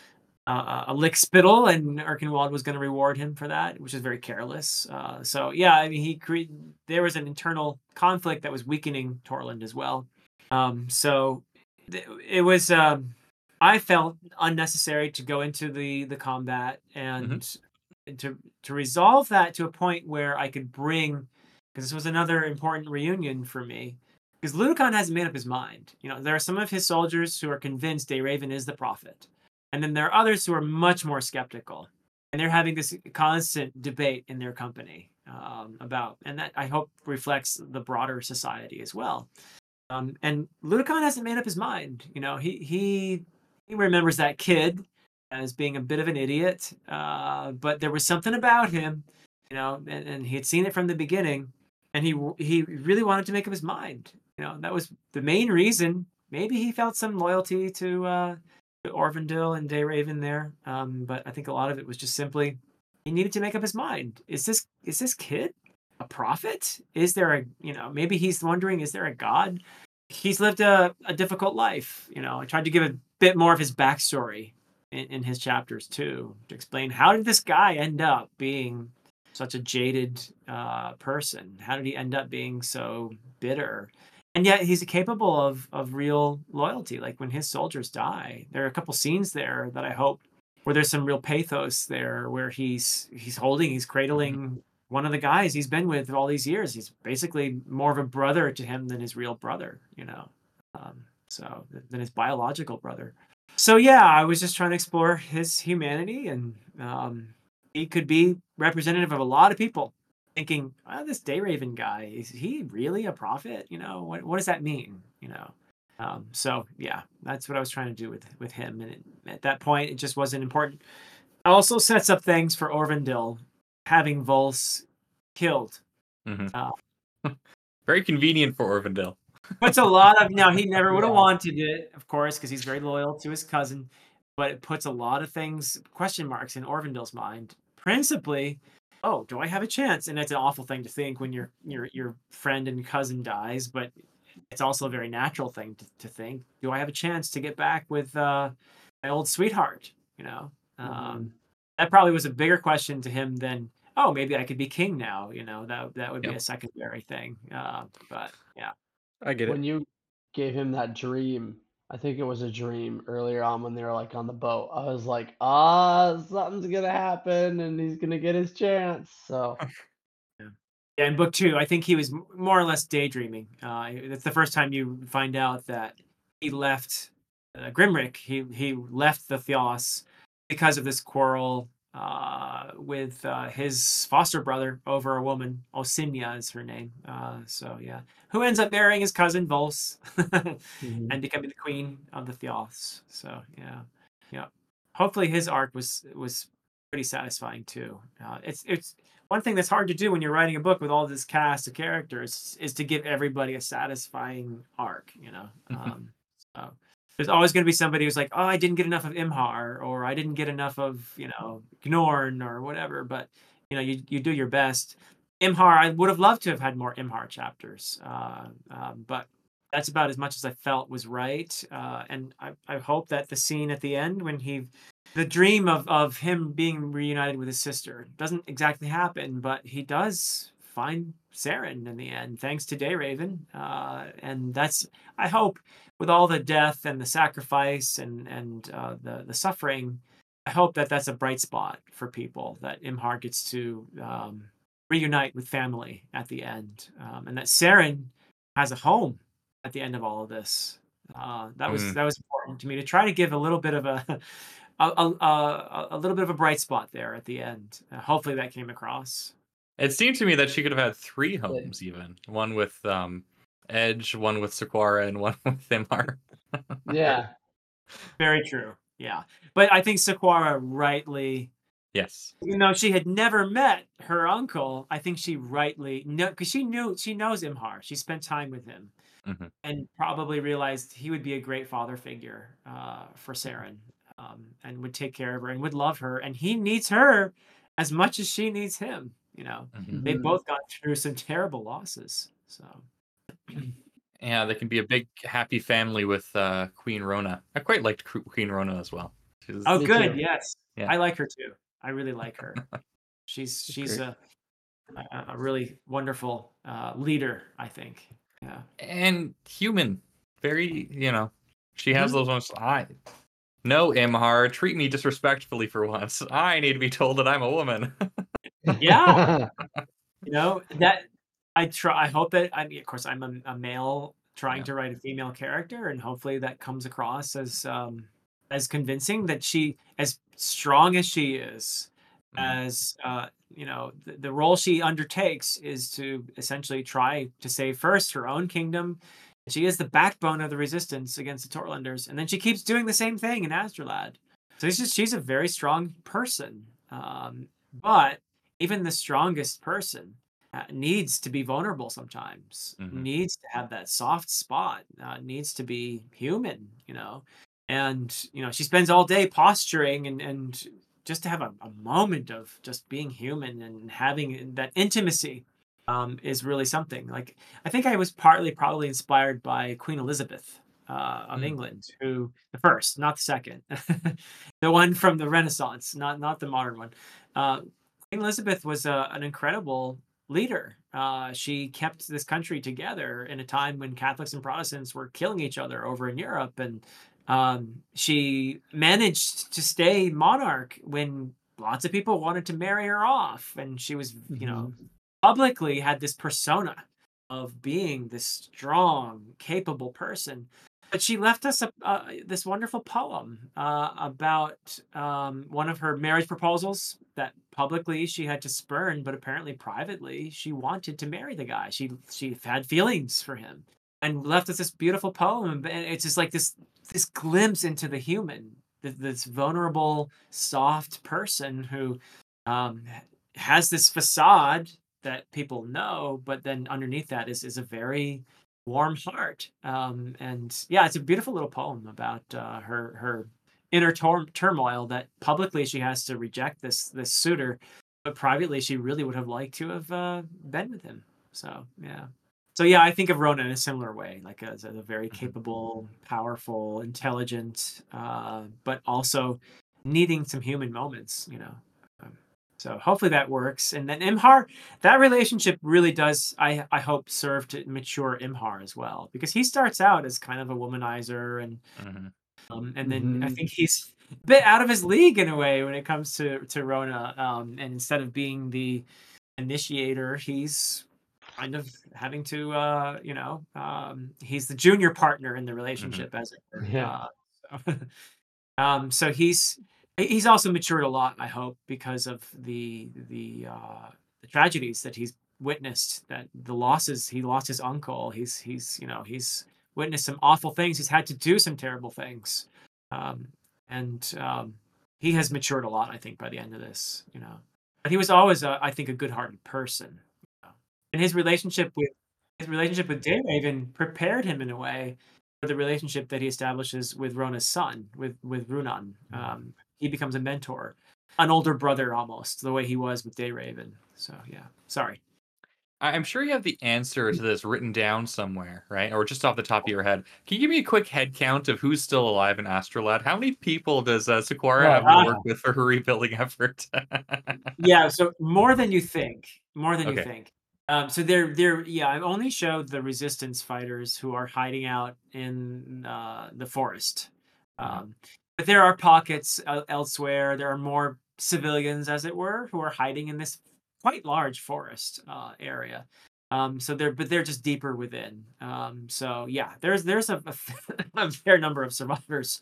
uh, a lick spittle, and Erkenwald was going to reward him for that, which is very careless. Uh, so yeah, I mean, he cre- there was an internal conflict that was weakening Torland as well. Um, so th- it was. Um, I felt unnecessary to go into the the combat and to to resolve that to a point where I could bring, because this was another important reunion for me. Because Ludicon hasn't made up his mind. You know, there are some of his soldiers who are convinced Dayraven is the prophet. And then there are others who are much more skeptical. And they're having this constant debate in their company um, about, and that I hope reflects the broader society as well. Um, and Ludicon hasn't made up his mind. You know, he he he remembers that kid as being a bit of an idiot, uh, but there was something about him, you know, and, and he had seen it from the beginning, and he he really wanted to make up his mind. You know, that was the main reason. Maybe he felt some loyalty to uh, to Orvandil and Dayraven there, um, but I think a lot of it was just simply he needed to make up his mind. Is this is this kid a prophet? Is there a, you know, maybe he's wondering, is there a God? He's lived a, a difficult life. You know, I tried to give a bit more of his backstory in, in his chapters too, to explain how did this guy end up being such a jaded uh, person? How did he end up being so bitter? And yet he's capable of of real loyalty. Like when his soldiers die, there are a couple scenes there that I hope where there's some real pathos there, where he's he's holding, he's cradling one of the guys he's been with all these years. He's basically more of a brother to him than his real brother, you know, um, so than his biological brother. So yeah, I was just trying to explore his humanity, and um, he could be representative of a lot of people thinking, oh, this Dayraven guy, is he really a prophet? You know, what what does that mean? You know, um, so yeah, that's what I was trying to do with with him. And it, at that point, it just wasn't important. It also sets up things for Orvindil having Volse killed. Mhm. Uh, Very convenient for Orvindil. puts a lot of now he never would have Yeah. wanted it, of course, because he's very loyal to his cousin. But it puts a lot of things, question marks, in Orvindil's mind. Principally, oh, do I have a chance? And it's an awful thing to think when your your your friend and cousin dies, but it's also a very natural thing to, to think. Do I have a chance to get back with uh, my old sweetheart? You know, um, Mhm. that probably was a bigger question to him than, oh, maybe I could be king now. You know, that that would be Yep. a secondary thing. Uh, but yeah. I get it. When you gave him that dream, I think it was a dream earlier on when they were like on the boat. I was like, ah, something's gonna happen and he's gonna get his chance. So Yeah. Yeah, in book two, I think he was m- more or less daydreaming. Uh, it's the first time you find out that he left uh, Grimrick. He he left the Theos because of this quarrel uh, with uh, his foster brother over a woman. Osinia is her name. Uh, so yeah, who ends up marrying his cousin Volse Mhm. and becoming the queen of the Theos. So yeah, yeah. Hopefully his arc was was pretty satisfying too. Uh, it's it's one thing that's hard to do when you're writing a book with all this cast of characters is to give everybody a satisfying arc, you know. Um, so there's always going to be somebody who's like, oh, I didn't get enough of Imhar, or I didn't get enough of, you know, Gnorn or whatever. But you know, you you do your best. Imhar, I would have loved to have had more Imhar chapters, uh, um, but that's about as much as I felt was right. Uh, and I, I hope that the scene at the end when he the dream of of him being reunited with his sister doesn't exactly happen, but he does find Saren in the end, thanks to Dayraven. Uh, and that's, I hope, with all the death and the sacrifice and and uh, the the suffering, I hope that that's a bright spot for people, that Imhar gets to um, reunite with family at the end, um, and that Saren has a home at the end of all of this. Uh, that was Mm. that was important to me to try to give a little bit of a a, a, a, a little bit of a bright spot there at the end. Uh, hopefully that came across. It seemed to me that she could have had three Did. homes, even one with um, Edge, one with Sequara, and one with Imhar. Yeah. Very true. Yeah. But I think Sequara rightly, Yes. even though she had never met her uncle, I think she rightly, no, because she knew, she knows Imhar. She spent time with him Mhm. and probably realized he would be a great father figure uh, for Saren, um, and would take care of her and would love her. And he needs her as much as she needs him. You know, Mhm. they've Mhm. both gone through some terrible losses. So, Yeah, they can be a big happy family with uh, Queen Rona. I quite liked Qu- Queen Rona as well. She was, oh, Me good. too. Yes. Yeah. I like her too. I really like her. She's, she's great. a, a, a really wonderful uh, leader, I think. Yeah. and human. Very, you know, she has Mhm. those ones. I no, Imhar, treat me disrespectfully for once. I need to be told that I'm a woman. Yeah. You know, that I try, I hope that, I mean, of course, I'm a, a male trying Yeah. to write a female character, and hopefully that comes across as um as convincing, that she, as strong as she is, Mhm. as uh you know, the, the role she undertakes is to essentially try to save first her own kingdom. She is the backbone of the resistance against the Tortlanders, and then she keeps doing the same thing in Astrolad. So it's just, she's a very strong person. Um, but even the strongest person uh, needs to be vulnerable sometimes, Mhm. needs to have that soft spot, uh, needs to be human, you know. And you know, she spends all day posturing, and and just to have a, a moment of just being human and having that intimacy um, is really something. Like I think I was partly probably inspired by Queen Elizabeth uh, of Mm. England, who the first, not the second, the one from the Renaissance, not not the modern one. Uh, Queen Elizabeth was a, an incredible leader. Uh, she kept this country together in a time when Catholics and Protestants were killing each other over in Europe, and um, she managed to stay monarch when lots of people wanted to marry her off, and she was, you know, Mhm. publicly had this persona of being this strong, capable person. But she left us a, uh, this wonderful poem uh, about um, one of her marriage proposals that publicly she had to spurn, but apparently privately she wanted to marry the guy. She she had feelings for him, and left us this beautiful poem. And it's just like this this glimpse into the human, th- this vulnerable, soft person who um, has this facade that people know, but then underneath that is is a very warm heart. Um, and yeah, it's a beautiful little poem about uh, her her inner tor- turmoil that publicly she has to reject this this suitor, but privately she really would have liked to have uh, been with him. So yeah. So yeah, I think of Rona in a similar way, like as, as a very Mhm. capable, powerful, intelligent, uh, but also needing some human moments, you know. Um, so hopefully that works. And then Imhar, that relationship really does, I I hope, serve to mature Imhar as well, because he starts out as kind of a womanizer, and Mhm. um, and then I Mhm. think he's a bit out of his league in a way when it comes to to Rona. Um, and instead of being the initiator, he's kind of having to, uh, you know, um, he's the junior partner in the Mhm. relationship, as it were. Yeah. Uh, so, um, so he's he's also matured a lot, I hope, because of the the uh, the tragedies that he's witnessed, that the losses. He lost his uncle. He's he's you know he's witnessed some awful things. He's had to do some terrible things, um, and um, he has matured a lot, I think, by the end of this. You know, but he was always, a, I think, a good-hearted person. You know? And his relationship with his relationship with Darehaven prepared him in a way for the relationship that he establishes with Rona's son, with with Runan. Um, he becomes a mentor, an older brother almost, the way he was with Dayrhaven. So yeah, sorry. I- I'm sure you have the answer to this written down somewhere, right? Or just off the top of your head. Can you give me a quick head count of who's still alive in Astrolad? How many people does uh, Sequoia Oh have to Uh, work with for her rebuilding effort? yeah, so more than you think, more than you Okay. think. Um, so they're they're yeah, I've only showed the resistance fighters who are hiding out in uh, the forest. Mhm. Um, but there are pockets el- elsewhere. There are more civilians, as it were, who are hiding in this quite large forest uh, area. Um, so they're but they're just deeper within. Um, so yeah, there's there's a, a, a fair number of survivors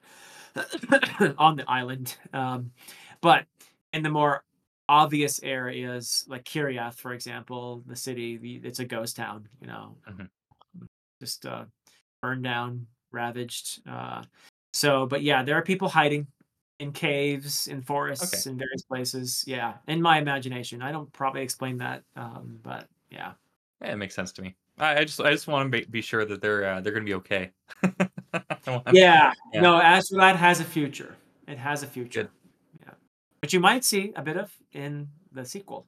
on the island. Um, but in the more obvious areas like Kiriath, for example, the city, the, it's a ghost town, you know, Mhm. just uh, burned down, ravaged. Uh, so, but yeah, there are people hiding in caves, in Okay. forests, in various places. Yeah, in my imagination, I don't probably explain that, um, but yeah. Yeah, it makes sense to me. I, I just I just want to be, be sure that they're uh, they're gonna be okay. I want- Yeah, yeah, no, Astrolad has a future. It has a good. future. Yeah, but you might see a bit of in the sequel.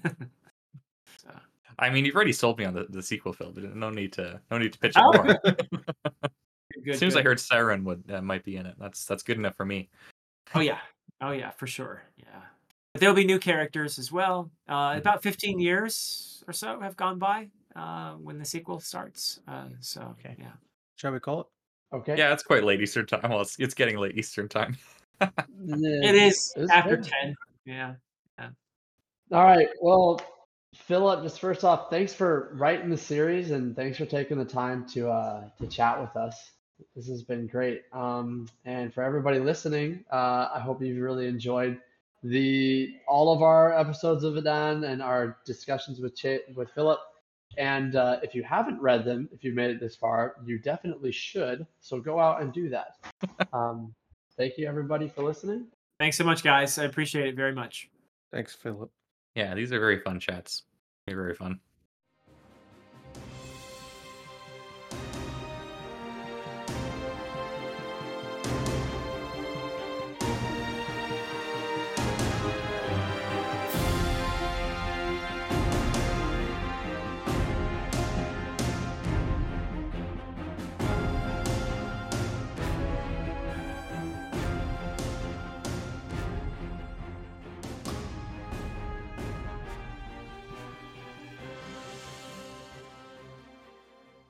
So, I mean, you've already sold me on the, the sequel film. but No need to no need to pitch it oh, more. As good, soon as I good. heard Siren would uh, might be in it, that's that's good enough for me. Oh yeah. Oh yeah, for sure. Yeah. But there'll be new characters as well. Uh, Mhm. about fifteen years or so have gone by uh, when the sequel starts. Uh, so Okay. yeah. Shall we call it? Okay. Yeah, it's quite late Eastern time. Well, it's it's getting late Eastern time. It Yeah, is it's after good. ten. Yeah. Yeah. All right. Well, Philip, just first off, thanks for writing the series and thanks for taking the time to uh, to chat with us. This has been great. Um, and for everybody listening, uh, I hope you've really enjoyed the all of our episodes of Adan and our discussions with Ch- with Philip. And uh, if you haven't read them, if you've made it this far, you definitely should. So go out and do that. Um, thank you, everybody, for listening. Thanks so much, guys. I appreciate it very much. Thanks, Philip. Yeah, these are very fun chats. They're very fun.